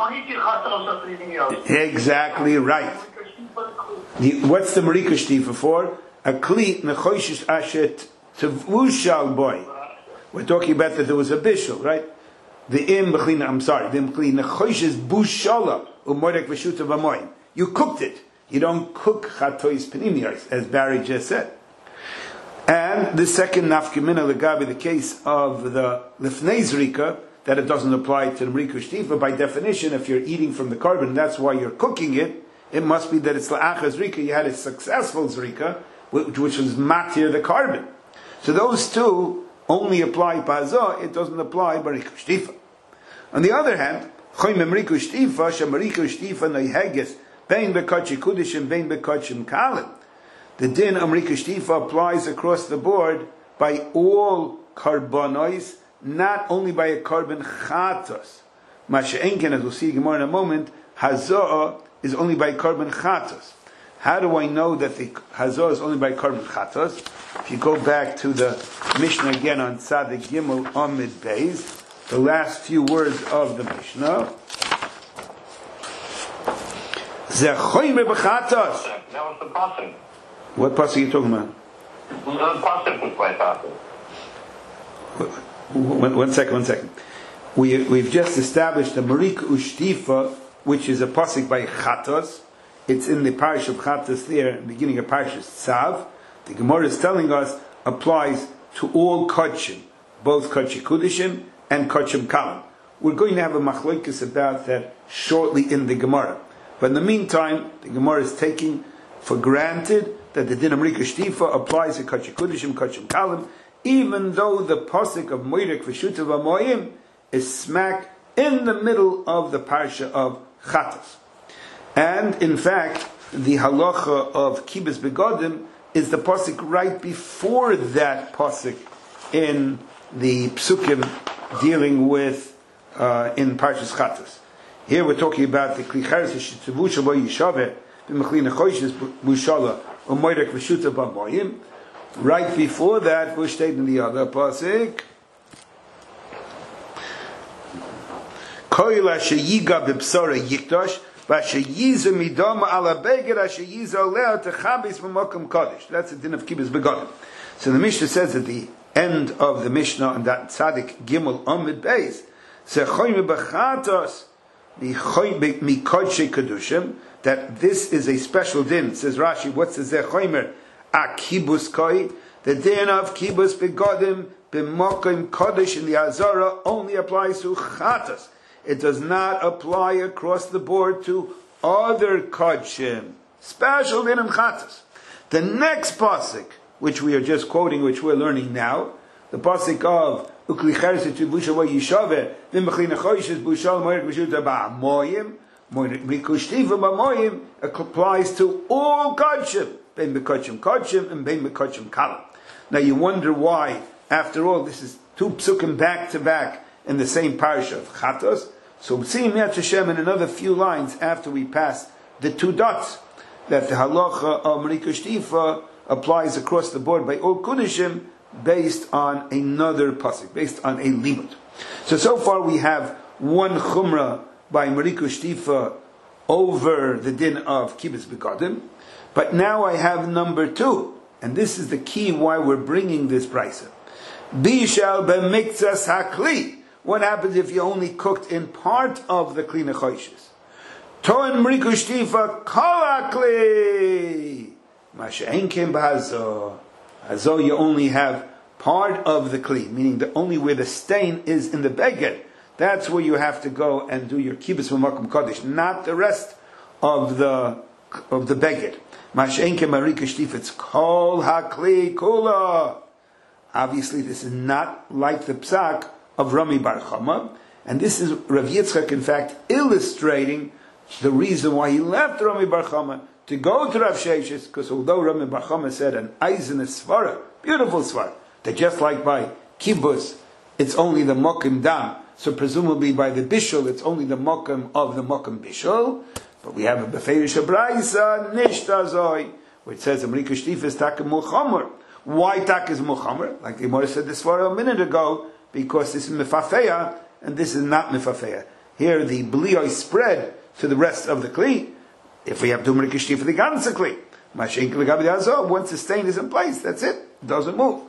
Exactly right. The, what's the Marika Ushtifa for? A Kli Nechoshish Ashet Tevushal Boy. We're talking about that there was a bishul, right? The im b'chlina, I'm sorry, the im b'chlina choishes bushala u'morek v'shuta v'moyim. You cooked it. You don't cook chatois penimiyos, as Barry just said. And the second nafkamina legabi, the case of the lifnei zrika, that it doesn't apply to the Marika Ushtifa. By definition, if you're eating from the carbon, that's why you're cooking it. It must be that it's la'acha zrika. You had a successful zrika, which was matir the carbon. So those two only apply Pazah, it doesn't apply Marika Ushtifa. On the other hand, Choy Marika Ushtifa, She Marika Ushtifa Noiheges, Bein Bekotchi Kudishim, Bein Bekotchim Kalim. The din of Marika Ushtifa applies across the board by all karbonos, not only by a carbon chatos. Masha'enken, as we'll see Gemara in a moment, Hazah is only by carbon chatos. How do I know that the Hazor is only by carbon chatos? If you go back to the Mishnah again on Tzadik Gimel Amid Beis, the last few words of the Mishnah. Zechoyme b'chatos. That was the pasuk. What pasuk are you talking about? The pasuk was by pasuk. One, one second, one second. We, we've just established the Marika Ushtifa, which is a pasuk by chatos. It's in the parish of Chatas there, beginning of Parashas Tzav. The Gemara is telling us applies to all Kodshim, both Kodshi Kudishim and Kodshim Kalim. We're going to have a machlokes about that shortly in the Gemara. But in the meantime, the Gemara is taking for granted that the din of Marika Ushtifa applies to Kodshi Kudishim, Kodshim Kalim, even though the pasuk of Moirek V'Shuta V'Moyim is smack in the middle of the parasha of Chatas. And in fact, the halacha of Kibbutz Begodim is the pasuk right before that pasuk in the psukim dealing with uh, in Parshas Chatos. Here we're talking about the Kli Cheres Shitzavu Shabo Yishaveh B'Mechlin Choishes Bushala U'Moyrek V'Shuta B'Moyim. Right before that, we stayed in the other pasuk. Koila sheyiga b'psara yiktosh v'sheyiza midama ala beged sheyiza oleh techabis b'mokum kodesh. That's the din of kibbutz begodim. So the Mishnah says at the end of the Mishnah on that Tzadik Gimel Amid Beis, sechoyme b'chatos mikodshe kedushim, that this is a special din. Says Rashi, what's the zechoymer? A kibbutz koi, the din of kibbutz begodim b'mokum kodesh in the Azara only applies to chatos. It does not apply across the board to other kodshim. Special din in chatos. The next pasuk, which we are just quoting, which we're learning now, the pasuk of Ukli Cheres Shitzavu Shabo Yishaveh B'Mechlin Choishes Bushal Moyrek V'Shuta B'Moyim Rikushtiva B'Moyim applies to all kodshim, Bein B'Kodshim Kodshim and Bein B'Kodshim Kalam. Now you wonder why, after all, this is two psukim back to back in the same parasha of Chatos. So we'll see Yat Hashem in another few lines after we pass the two dots, that the halacha of Rikushtiva applies across the board by all Kudishim based on another pasuk, based on a limud. So, so far we have one chumrah by Marikus Shtifa over the din of kibbutz begodim, but now I have number two, and this is the key why we're bringing this brisa. Bishal b'miktzas hakli. What happens if you only cooked in part of the kli nechoishes? Toin Marikus Shtifa kol hakli. Masha'enkim b'hazo. Hazo you only have part of the kli, meaning the only where the stain is in the beged. That's where you have to go and do your kibbutz v'makom kodesh, not the rest of the of the beged. Masha'enkim marika shtif, it's kol hakli kula. Obviously, this is not like the psak of Rami Bar Chama, and this is Rav Yitzchak, in fact, illustrating the reason why he left Rami Bar Chama to go to Rav Sheshes, because although Rami Bar Chama said an eisen svara, beautiful svara, that just like by kibbutz, it's only the mokim dam, so presumably by the bishul, it's only the mokim of the mokim bishul, but we have a beferish abraisa, nishta zoi, which says, Amrika shtif is tak mulchamer. Why tak is mulchamer? Like the Gemara said this svara a minute ago, because this is mifafeya, and this is not mifafeya. Here the bliyoi spread to the rest of the kli. If we have to make a shtif for the ganze kli, once the stain is in place, that's it. It doesn't move.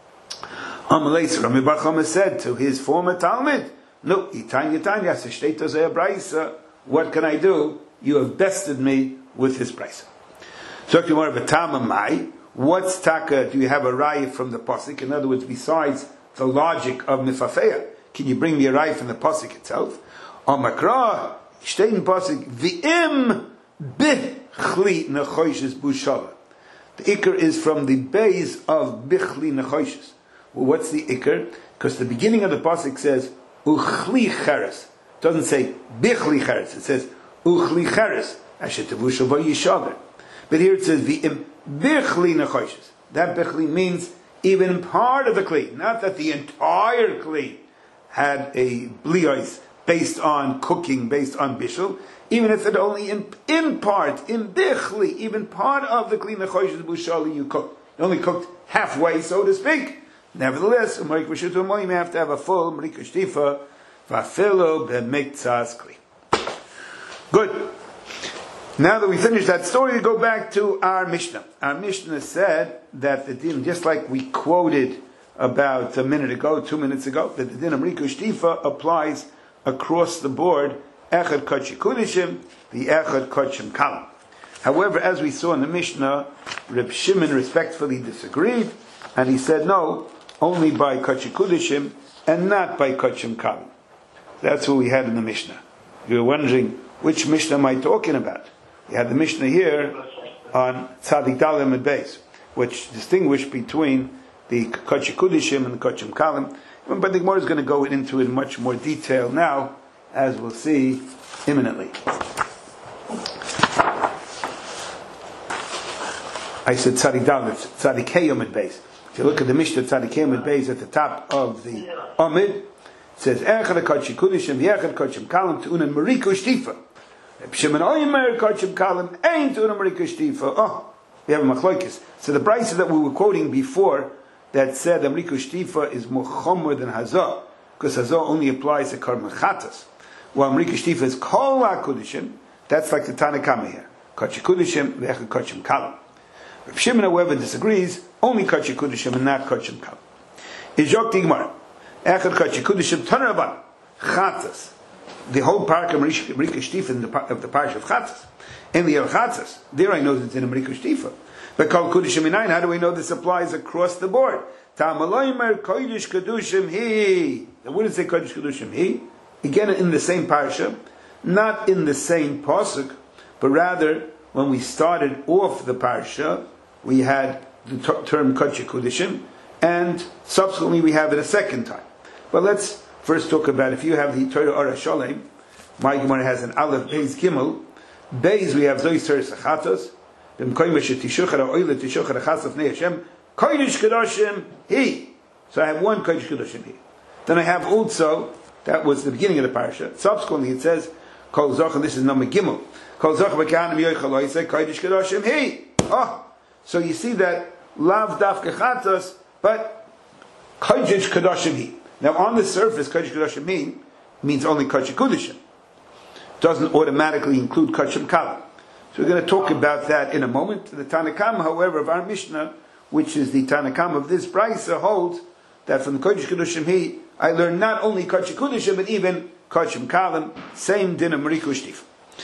Amalei Rami Bar Chama said to his former Talmud, "No, itanya tanya shtei tozeh braysa. What can I do? You have bested me with this braysa." So tomorrow, v'tama mai. What's taka? Do you have a raya from the pasuk? In other words, besides the logic of mifafeya, can you bring me a raya from the pasuk itself? Amakra shtein pasuk v'im bichli nechoishes bushala. The ikr is from the base of bichli nechoishes. Well, what's the ikr? Because the beginning of the pasuk says uchli cheres. It doesn't say bichli cheres. It says uchli cheres. Ashetavu shavo yishaver. But here it says v'im bichli nechoishes. That bichli means even part of the kli, not that the entire kli had a bliyos based on cooking, based on bishul. Even if it only in, in part, in bichli, even part of the kli nechoishes bushali you cooked. You only cooked halfway, so to speak. Nevertheless, you have to have a full marika shtifa vafilo b'miktzas kli. Good. Now that we finished that story, we go back to our Mishnah. Our Mishnah said that the din, just like we quoted about a minute ago, two minutes ago, that the din of marika shtifa applies across the board. Echad Kodesh Kudishim, the Echad Kodshim Kalam. However, as we saw in the Mishnah, Reb Shimon respectfully disagreed, and he said no, only by Kodesh Kudishim and not by Kodshim Kalam. That's what we had in the Mishnah. You were wondering, which Mishnah am I talking about? We had the Mishnah here on Tzadik Dalet Amud Beis, which distinguished between the Kodesh Kudishim and the Kodshim Kalam. But the Gemara is going to go into it in much more detail now, as we'll see imminently. I said Tzadik Dalet, Tzadik Hey Amud Beis. If you look at the Mishnah, Tzadik Hey Amud Beis at the top of the Amud, says Echad Kodshim Kudishim, Echad Kodshim Kalim Tu'unan Marika Shtifa. Shimon Oimer Kodshim Kalim Ein Tu'unan Marika Shtifa. Oh, we have a machlokes. So the brisa that we were quoting before that said that Marika Shtifa is more chomer than Hazah, because Hazah only applies to Karban Chatas, while Marika Shtifa is Kol HaKudishim. That's like the Tanakama here. Kodshim Kudishim, Echad Kodshim Kalim. Rav Shimon, however, disagrees. Only Kodshim Kudishim and not Kodshim Kalim. Izok Tigmar. Echad Kodshim Kudishim Tanaraban. Chatzas. The whole parak of Marika Shtifa in the, of the parish of Chatzas. In the El Chatzas. There I know that it's in a Marika Shtifa. But Kol Kudishim Inayin, how do we know this applies across the board? Ta'amaloimer Kodesh Kedushim Hi. Now what does it say Kodesh Kedushim Hi? Again in the same parasha. Not in the same pasuk, but rather when we started off the parsha, we had the t- term Kodesh Kudishim, and subsequently we have it a second time. But let's first talk about, if you have the Torah Ora Sholem, my Gemara has an Aleph Beis Gimel. Beis we have Zois Torah Sachatos. So I have one Kodesh Kudishim Hi. Then I have also, that was the beginning of the parsha. Subsequently it says Kol Zoch, this is number Gimel. Kol Zoch v'kahanim yoichaloi say Kodesh Kedoshim Hi. Oh, so you see that lav dafka chatos, but Kodesh Kedoshim Hi. Now on the surface, Kodesh Kedoshim Hi means only Kodesh Kudishim. Doesn't automatically include Kodshim Kalim. So we're going to talk about that in a moment. The Tanakam, however, of our Mishnah, which is the Tanakam of this brisa, holds that from the Kodesh Kedoshim Hi, I learned not only Kodesh Kudishim, but even Kodshim Kalim, same din of Marika Shtifa.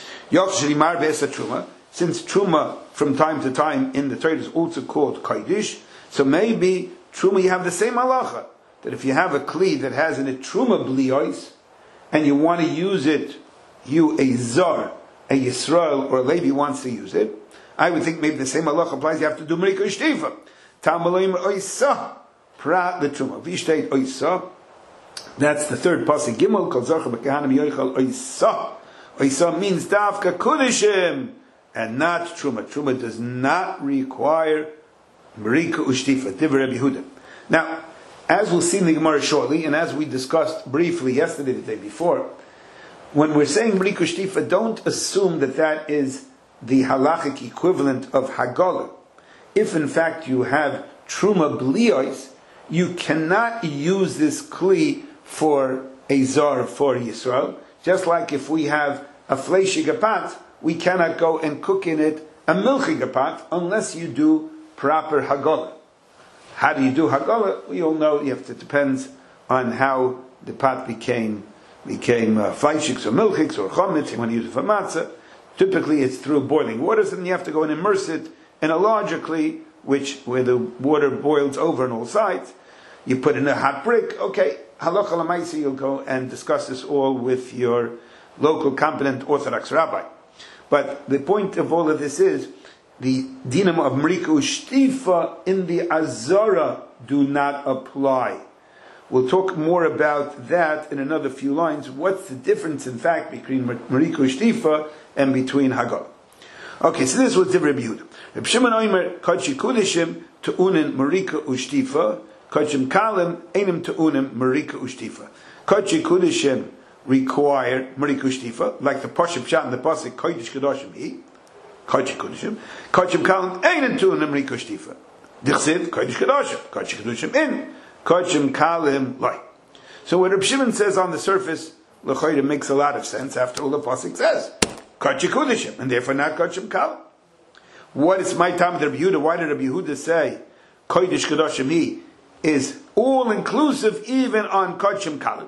Since Truma from time to time in the Torah is also called Kodesh, so maybe Truma you have the same halacha, that if you have a kli that has in it Truma bliois, and you want to use it, you a Zar, a Yisrael or a Levi wants to use it, I would think maybe the same halacha applies, you have to do Marika Shtifa. Tamaloim oisa, pra the Truma. Vishteit oisa, that's the third pasuk. Gimel kol zocher b'kahanim yoichal oisa. Oisa means dafka kudishim and not truma. Truma does not require marika ushtifa. Divrei Rabbi Yehuda. Now, as we'll see in the Gemara shortly, and as we discussed briefly yesterday, the day before, when we're saying marika ushtifa, don't assume that that is the halachic equivalent of hagala. If in fact you have truma bliois, you cannot use this kli for a zar for Yisrael. Just like if we have a fleishig apat, we cannot go and cook in it a milchig apat unless you do proper hagala. How do you do hagala? We all know you have to, it depends on how the pot became became uh, fleishigs or milchigs or chometz. You want to use it for matzah. Typically, it's through boiling waters, and you have to go and immerse it in a larger kli, which where the water boils over on all sides. You put in a hot brick. Okay, halacha l'maisa, you'll go and discuss this all with your local competent Orthodox rabbi. But the point of all of this is the dinam of marika ushtifa in the azara do not apply. We'll talk more about that in another few lines. What's the difference, in fact, between marika ushtifa and between hagal? Okay, so this was the Rabbi Yehuda. Reb Shimon Omer Kodshi Kudishim Tu'unin Marika Ushtifa Kodshim Kalim Einim Tu'unim Marika Ushtifa. Kodshi Kudishim require Marika Ushtifa, like the Pashup Shat and the Pasuk Kodesh Kedoshim Hi Kodshi Kudishim. Kodshim Kalim Einim Tu'unim Marika Ushtifa. Dichsiv Kodesh Kedoshim Kodshi Kedoshim In Kodshim Kalim Lai. So what Reb Shimon says on the surface, l'chayre, makes a lot of sense. After all, the Pasuk says Kodshi Kudishim, and therefore not Kodshim Kalim. What is my time with Rabbi Yehuda? Why did Rabbi Yehuda say Kodesh Kedoshim Hi is all inclusive even on Kodshim Kalim?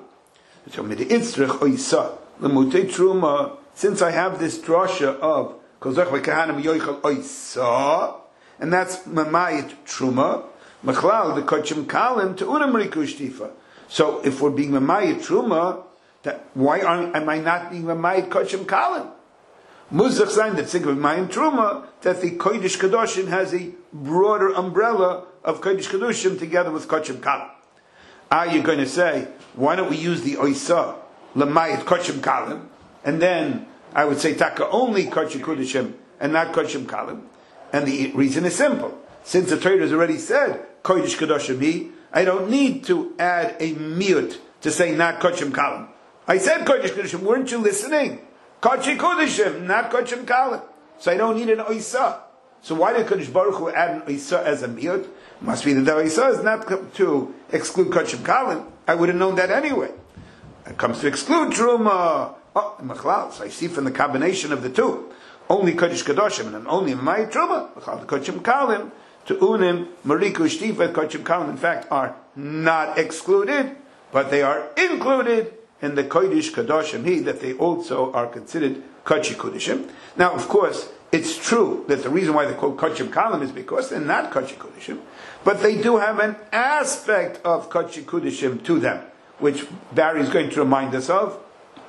Since I have this drasha of Kozach v'kahanim yoichal oisa, and that's Mamayit Truma, Machlal the Kodshim Kalim to Unam Marika Ushtifa. So if we're being Mamayit Truma, that why aren't, am I not being Mamayit Kodshim Kalim? Muzach sign that think of Mayim Truma that the Kodesh Kedoshim has a broader umbrella of Kodesh Kedoshim together with Kodshim Kalim. Are you going to say, why don't we use the Oisa Lamayit Kodshim Kalim, and then I would say Taka only Kodshim Kedoshim and not Kodshim Kalim? And the reason is simple. Since the Torah has already said Kodesh Kedoshim Hi, I don't need to add a miut to say not Kochim Kalim. I said Kodesh Kodeshim, weren't you listening? Kodesh Kodeshim, not Kochim Kalim. So I don't need an Oisa. So why did Kodesh Baruch Hu add an Oisa as a miyut? Must be that the Oisa is not to exclude Kochim Kalim. I would have known that anyway. It comes to exclude Truma. Oh, Machlal. So I see from the combination of the two, only Kodesh Kodeshim and only my Truma, Machlal, the Kochim Kalim, to Unim, Mariku, Shtifa, Kochim Kalim, in fact, are not excluded, but they are included in the Kodesh Kodeshim, he, that they also are considered Kodesh Kodeshim. Now, of course, it's true that the reason why they're called Kochim Kalim is because they're not Kodesh Kodeshim, but they do have an aspect of Kodesh Kodeshim to them, which Barry is going to remind us of,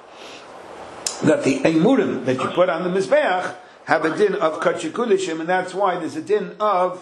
that the Eimurim that you put on the Mizbeach have a din of Kodesh Kodeshim, and that's why there's a din of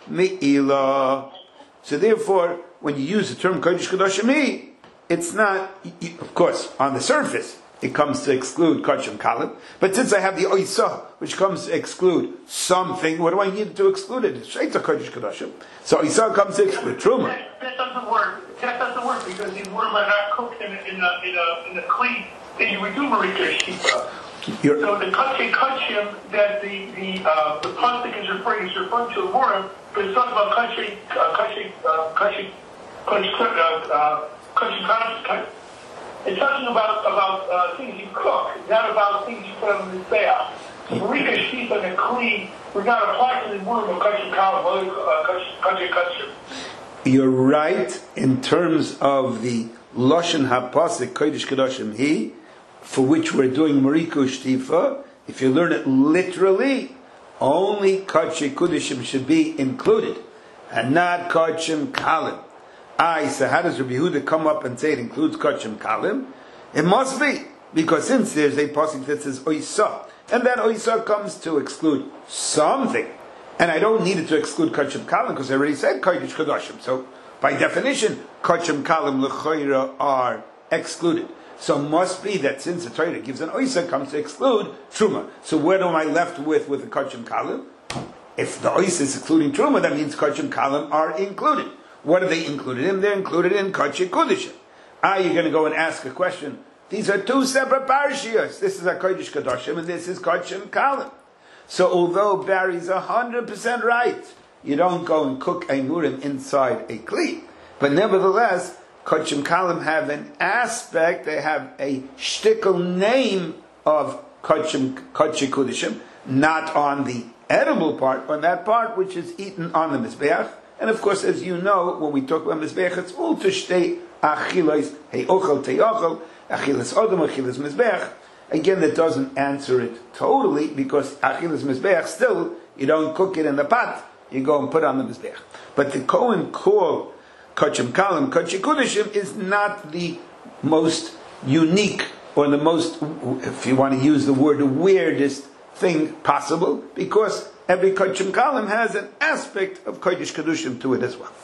Me'ilah. So therefore, when you use the term Kodesh Kodeshim, it's not, of course, on the surface, it comes to exclude Kochim Kalim. But since I have the Oisa, which comes to exclude something, what do I need to exclude it? It's straight to Kodesh Kodeshim. So Oisa comes to exclude Truma. That, that doesn't work. That doesn't work because these worms are not cooked in a, in a, in a, in a clean, then you would do Marika Shifa. So the Kochim Kochim that the, the, uh, the plastic is referring, is referring to a worm, but it's talking about Kochim, uh, Kochim, uh, Kochim, Kochim, uh, Kochim, it's talking about about uh, things you cook, not about things you put on the mizbeach. So Marika sheep and the clean would not apply to the worm of Kochim Kalim, Kochim Kochim. You're right in terms of the Lashon HaPasik Kodesh Kodeshim Hi, for which we're doing Mariku Shtifa. If you learn it literally, only Kodesh Kodeshim should be included, and not Kochim Kalim. I, so how does Rabbi Yehuda come up and say it includes Kochim Kalim? It must be, because since there's a pasuk that says Oisa, and that Oisa comes to exclude something, and I don't need it to exclude Kochim Kalim, because I already said Kodesh Kodeshim. So, by definition, Kochim Kalim l'choira are excluded. So it must be that since the Torah gives an Oisa, comes to exclude Truma. So where am I left with with the Kochim Kalim? If the Oisa is excluding Truma, that means Kochim Kalim are included. What are they included in? They're included in Kodesh Kodeshim. Ah, you're going to go and ask a question. These are two separate parashiyos. This is a Kodesh Kodeshim and this is Kochim Kalim. So although Barry's a hundred percent right, you don't go and cook a murim inside a kli. But nevertheless, Kochim Kalim have an aspect, they have a shtickle name of Kochim Kodeshim, not on the edible part, on that part which is eaten on the Mizbeach. And of course, as you know, when we talk about Mizbeach, it's all to shtei achilas, hey ochel te'ochel, achilas odom, achilas Mizbeach. Again, that doesn't answer it totally, because achilas Mizbeach, still, you don't cook it in the pot, you go and put it on the Mizbeach. But the Kohen call Kochim Kalim, Kodesh Kodeshim, is not the most unique, or the most, if you want to use the word, the weirdest thing possible, because every Kochim Kalim has an aspect of Kodesh Kedushim to it as well.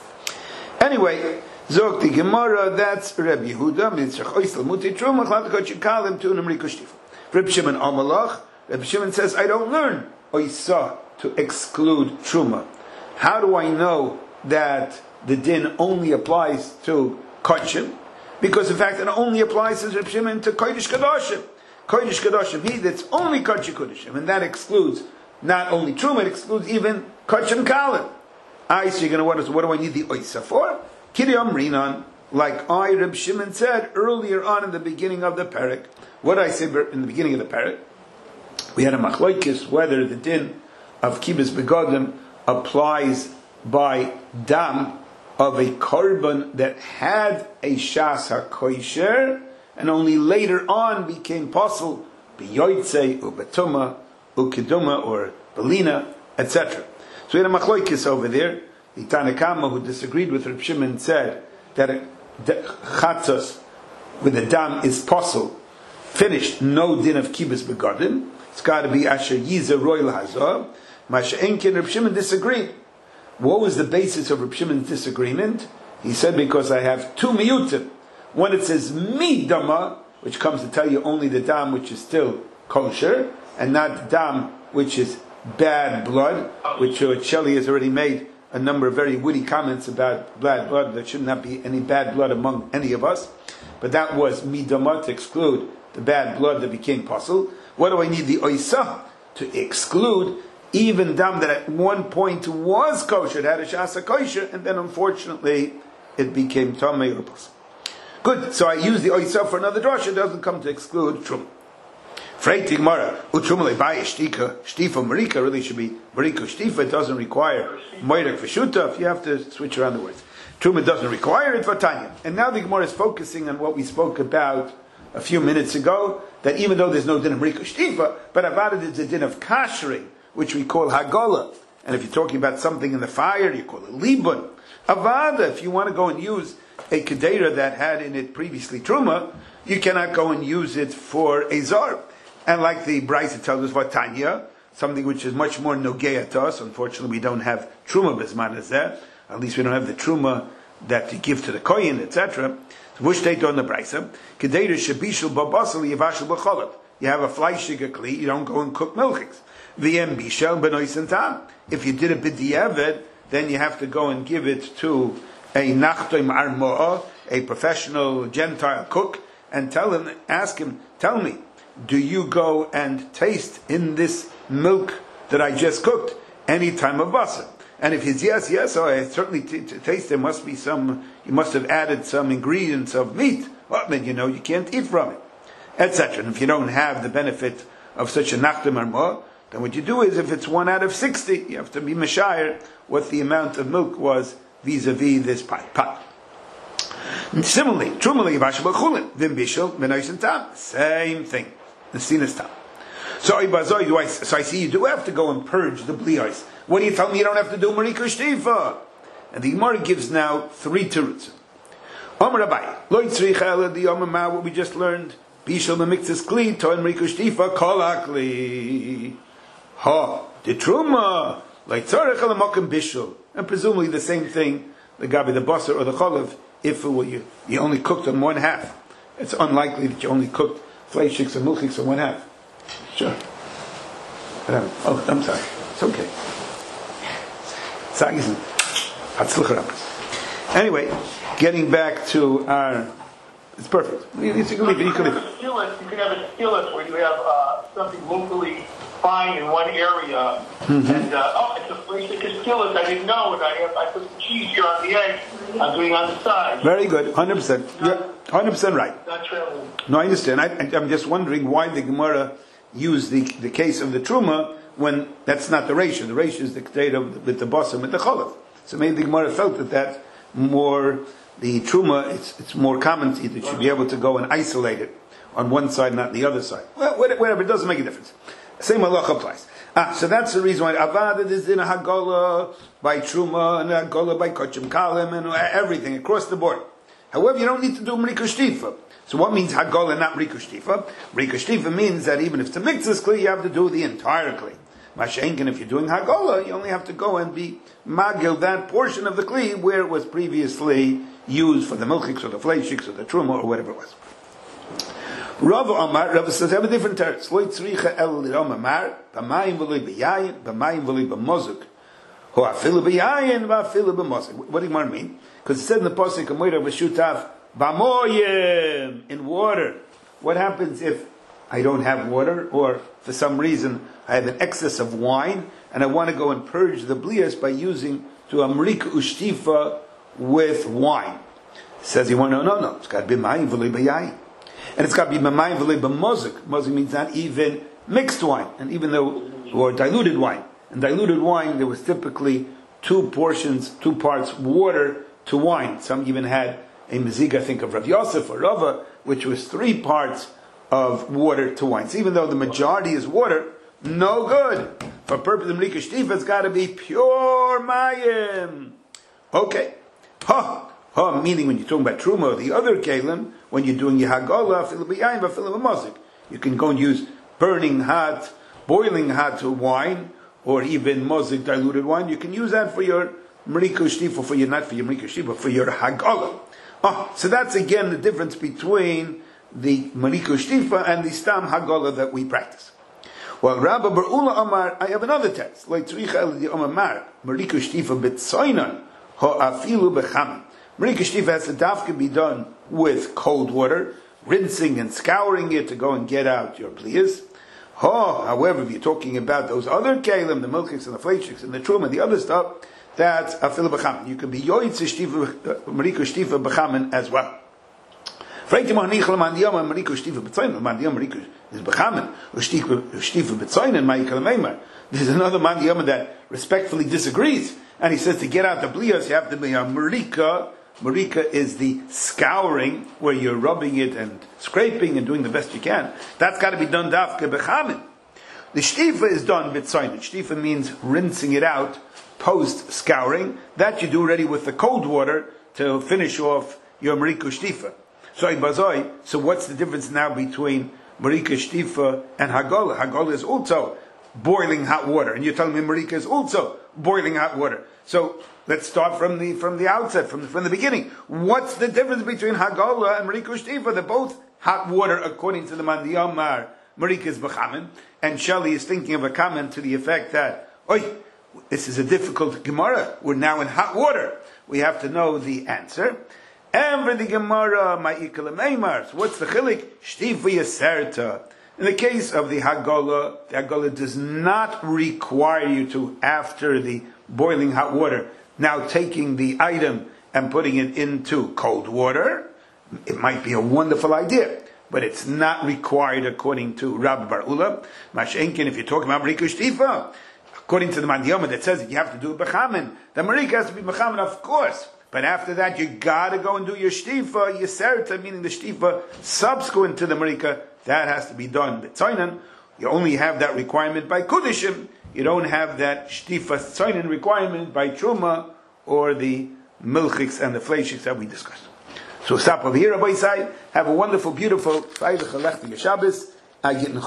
Anyway, Zog the Gemara, that's Rabbi Yehuda, Mitzrach Oisel Muti Trum, Achlat Kochim Kalim, to Namri Kushtif. Rabbi Shimon Amalach, Rabbi Shimon says, I don't learn Oisa to exclude Truma. How do I know that the din only applies to Kochim? Because in fact it only applies, as Rabbi Shimon, to Kodesh Kedushim. Kodesh Kedushim, he, that's only Kodesh Kedushim, and that excludes not only Truma, it excludes even Kochim Kalim. I, so you're going to wonder, so what do I need the Oisa for? Kiryam Rinan, like I, Reb Shimon, said earlier on in the beginning of the Perek. What did I say in the beginning of the Perek? We had a machloikis whether the din of Kibbutz Begodim applies by dam of a korban that had a Shas HaKosher and only later on became possible B'yoytze or B'tuma Ukiduma or Belina, et cetera. So we had a machloikis over there. The Tanakama, who disagreed with Reb Shimon, said that a chatzos with a dam is possible, finished, no din of kibbutz begodim. It's got to be asher yizer royal hazor. Masha'enkin, Reb Shimon disagreed. What was the basis of Reb Shimon's disagreement? He said, because I have two miyutim. One, it says midama, which comes to tell you only the dam which is still kosher, and not the dam which is bad blood, which uh, Shelley has already made a number of very witty comments about bad blood. There should not be any bad blood among any of us. but that was midama to exclude the bad blood that became puzzle. What do I need the oisa? To exclude even dam that at one point was kosher, it had a shasa kosher, and then unfortunately it became tamei or puzzle. Good, so I use the oisa for another drasha, it doesn't come to exclude truma. Freiti Gemara, utruma lebaya shtika, shtifa marika, really should be marika shtifa, it doesn't require moirek v'shutaf, you have to switch around the words. Truma doesn't require it, vatanya. And now the Gemara is focusing on what we spoke about a few minutes ago, that even though there's no din of marika shtifa, but avada there's a din of kashering, which we call hagola. And if you're talking about something in the fire, you call it libun. Avada, if you want to go and use a kedera that had in it previously truma, you cannot go and use it for a zar. And like the Brisa tells us about Tanya, something which is much more nogeya to us. Unfortunately, we don't have truma bisman as that. At least we don't have the truma that you give to the kohen, et cetera. So which state on the Brisa? Kedera shabishul babasal yivashul b'cholot. You have a fleishig kli, you don't go and cook milchiks. V'em bishel benoisen tam. If you did a b'diavad, then you have to go and give it to a nachtoim armoa, a professional Gentile cook, and tell him, ask him, tell me, do you go and taste in this milk that I just cooked any time of basar? And if he's yes, yes, oh, I certainly t- t- taste there must be some, you must have added some ingredients of meat. Well, then you know you can't eat from it, et cetera. And if you don't have the benefit of such a nachtem armoa, then what you do is, if it's one out of sixty, you have to be mashayir what the amount of milk was vis-a-vis this pot. Similarly, trumali vashbachulin vimbishel benoisen tam, same thing. The sinus tam. So, so I see you do have to go and purge the blios. What do you tell me you don't have to do marika shtifa? And the Gemara gives now three terutzim. Amar Abai, lo yitzrich ela the Amar Ma, what we just learned. Bishel b'miktzas kli toin marika shtifa kol akli. Ha, the truma like tzarech ela makom bishel, and presumably the same thing the gabi the basar or the cholav. If it were you, you only cooked on one half, it's unlikely that you only cooked fleishiks and milchiks on one half. Sure. Oh, I'm sorry. It's okay. Anyway, getting back to our, it's perfect. You, you can leave it. You can leave it. You can have a skillet where you have uh, something locally fine in one area, mm-hmm. and uh, oh, it's a fleishik skillet. I didn't know, and I have I put the cheese here on the edge. I'm doing on the side. Very good, hundred percent. You're hundred percent right. Not traveling. No, I understand. I, I'm just wondering why the Gemara used the the case of the truma when that's not the ratio. The ratio is the data with the bosom with the cholav. So maybe the Gemara felt that that's more the truma. It's it's more common to it should be able to go and isolate it on one side, not the other side. Well, whatever, it doesn't make a difference. Same halacha applies. Ah, so that's the reason why avada is in a hagola by truma and a hagola by kochim kalim and everything across the board. However, you don't need to do marika shtifa. So what means hagola, not marika shtifa? Marika shtifa means that even if it's a mixus kli, you have to do the entire kli. Mashenkin, if you're doing hagola, you only have to go and be magil that portion of the kli where it was previously used for the milchiks or the fleishiks or the truma or whatever it was. Rav Amar, Rav says, have a different teretz. Lo yitzricha el liram Amar, b'mayim v'loi b'yayin, b'mayim v'loi b'mozuk. Ho afilu b'yayin, v'afilu b'mozuk. What do you want to mean? Because it said in the Pasuk, Amoyra v'shutav, b'moyim, in water. What happens if I don't have water, or for some reason I have an excess of wine, and I want to go and purge the blias by using to amrik ushtifa with wine? It says, you want to know, no, no, it's got to be mayim v'loi b'yayin. And it's got to be b'mayim v'lei b'mozik. Mozik means not even mixed wine, and even though or diluted wine. And diluted wine, there was typically two portions, two parts water to wine. Some even had a mezig, I think, of Rav Yosef or Rava, which was three parts of water to wine. So even though the majority is water, no good. For purpose of Marika Shtifa, it's got to be pure mayim. Okay. Ha. Ha, meaning when you're talking about truma or the other kelim, when you're doing your hagola, fill b'yayin, v'fill b'mozik, you can go and use burning hot, boiling hot wine, or even mozik diluted wine. You can use that for your marika shtifa, for your not for your marika shtifa, for your hagola. Oh, so that's again the difference between the marika shtifa and the stam hagola that we practice. Well, Rabbi Barula Amar, I have another text. Like tzricha el di Amar, marika shtifa b'tzoinan, ho afilu b'chamin. Marika shtifa has to dafka be done with cold water, rinsing and scouring it to go and get out your bliyas. Oh, however, if you're talking about those other kalim, the milchiks and the fleishiks and the truma and the other stuff, that's afilu b'chamin. You can be yoytz shtifa mariko shtifa b'chamin as well. Freiti mo'anichel mandiyama mariko shtifa b'tzoyin mandiyama mariko is b'chamin ushtifa shtifa b'tzoyin and ma'ikal meimar. There's another mandiyama that respectfully disagrees, and he says to get out the bliyos you have to be a marika. Marika is the scouring, where you're rubbing it and scraping and doing the best you can. That's got to be done dafka bechamin. The shtifa is done bitzoyin. Shtifa means rinsing it out post scouring. That you do already with the cold water to finish off your marika shtifa. So, so what's the difference now between marika shtifa and hagola? Hagola is also boiling hot water, and you're telling me marika is also boiling hot water. So let's start from the from the outset, from the, from the beginning. What's the difference between hagola and marika shtifa? They're both hot water according to the mandiyamar. Marika is b'chamin, and Shelley is thinking of a comment to the effect that, oi, this is a difficult Gemara. We're now in hot water. We have to know the answer. And for the Gemara, ma'ikal meimar. So what's the chilik? Shtifa yaserta. In the case of the hagola, the hagola does not require you to, after the boiling hot water, now taking the item and putting it into cold water. It might be a wonderful idea, but it's not required according to Rabbi Bar Ula. Mashenkin, if you're talking about marika shtifa, according to the mandiyama that says that you have to do it b'chamin, the marika has to be b'chamin, of course. But after that, you gotta go and do your shtifa, yaserta, meaning the shtifa subsequent to the marika. That has to be done b'tzoinen. You only have that requirement by kudishim. You don't have that shtifa tzoinen requirement by truma or the milchiks and the fleishiks that we discussed. So stop over here, Rabbi Yisai. Have a wonderful, beautiful Friday Shabbos.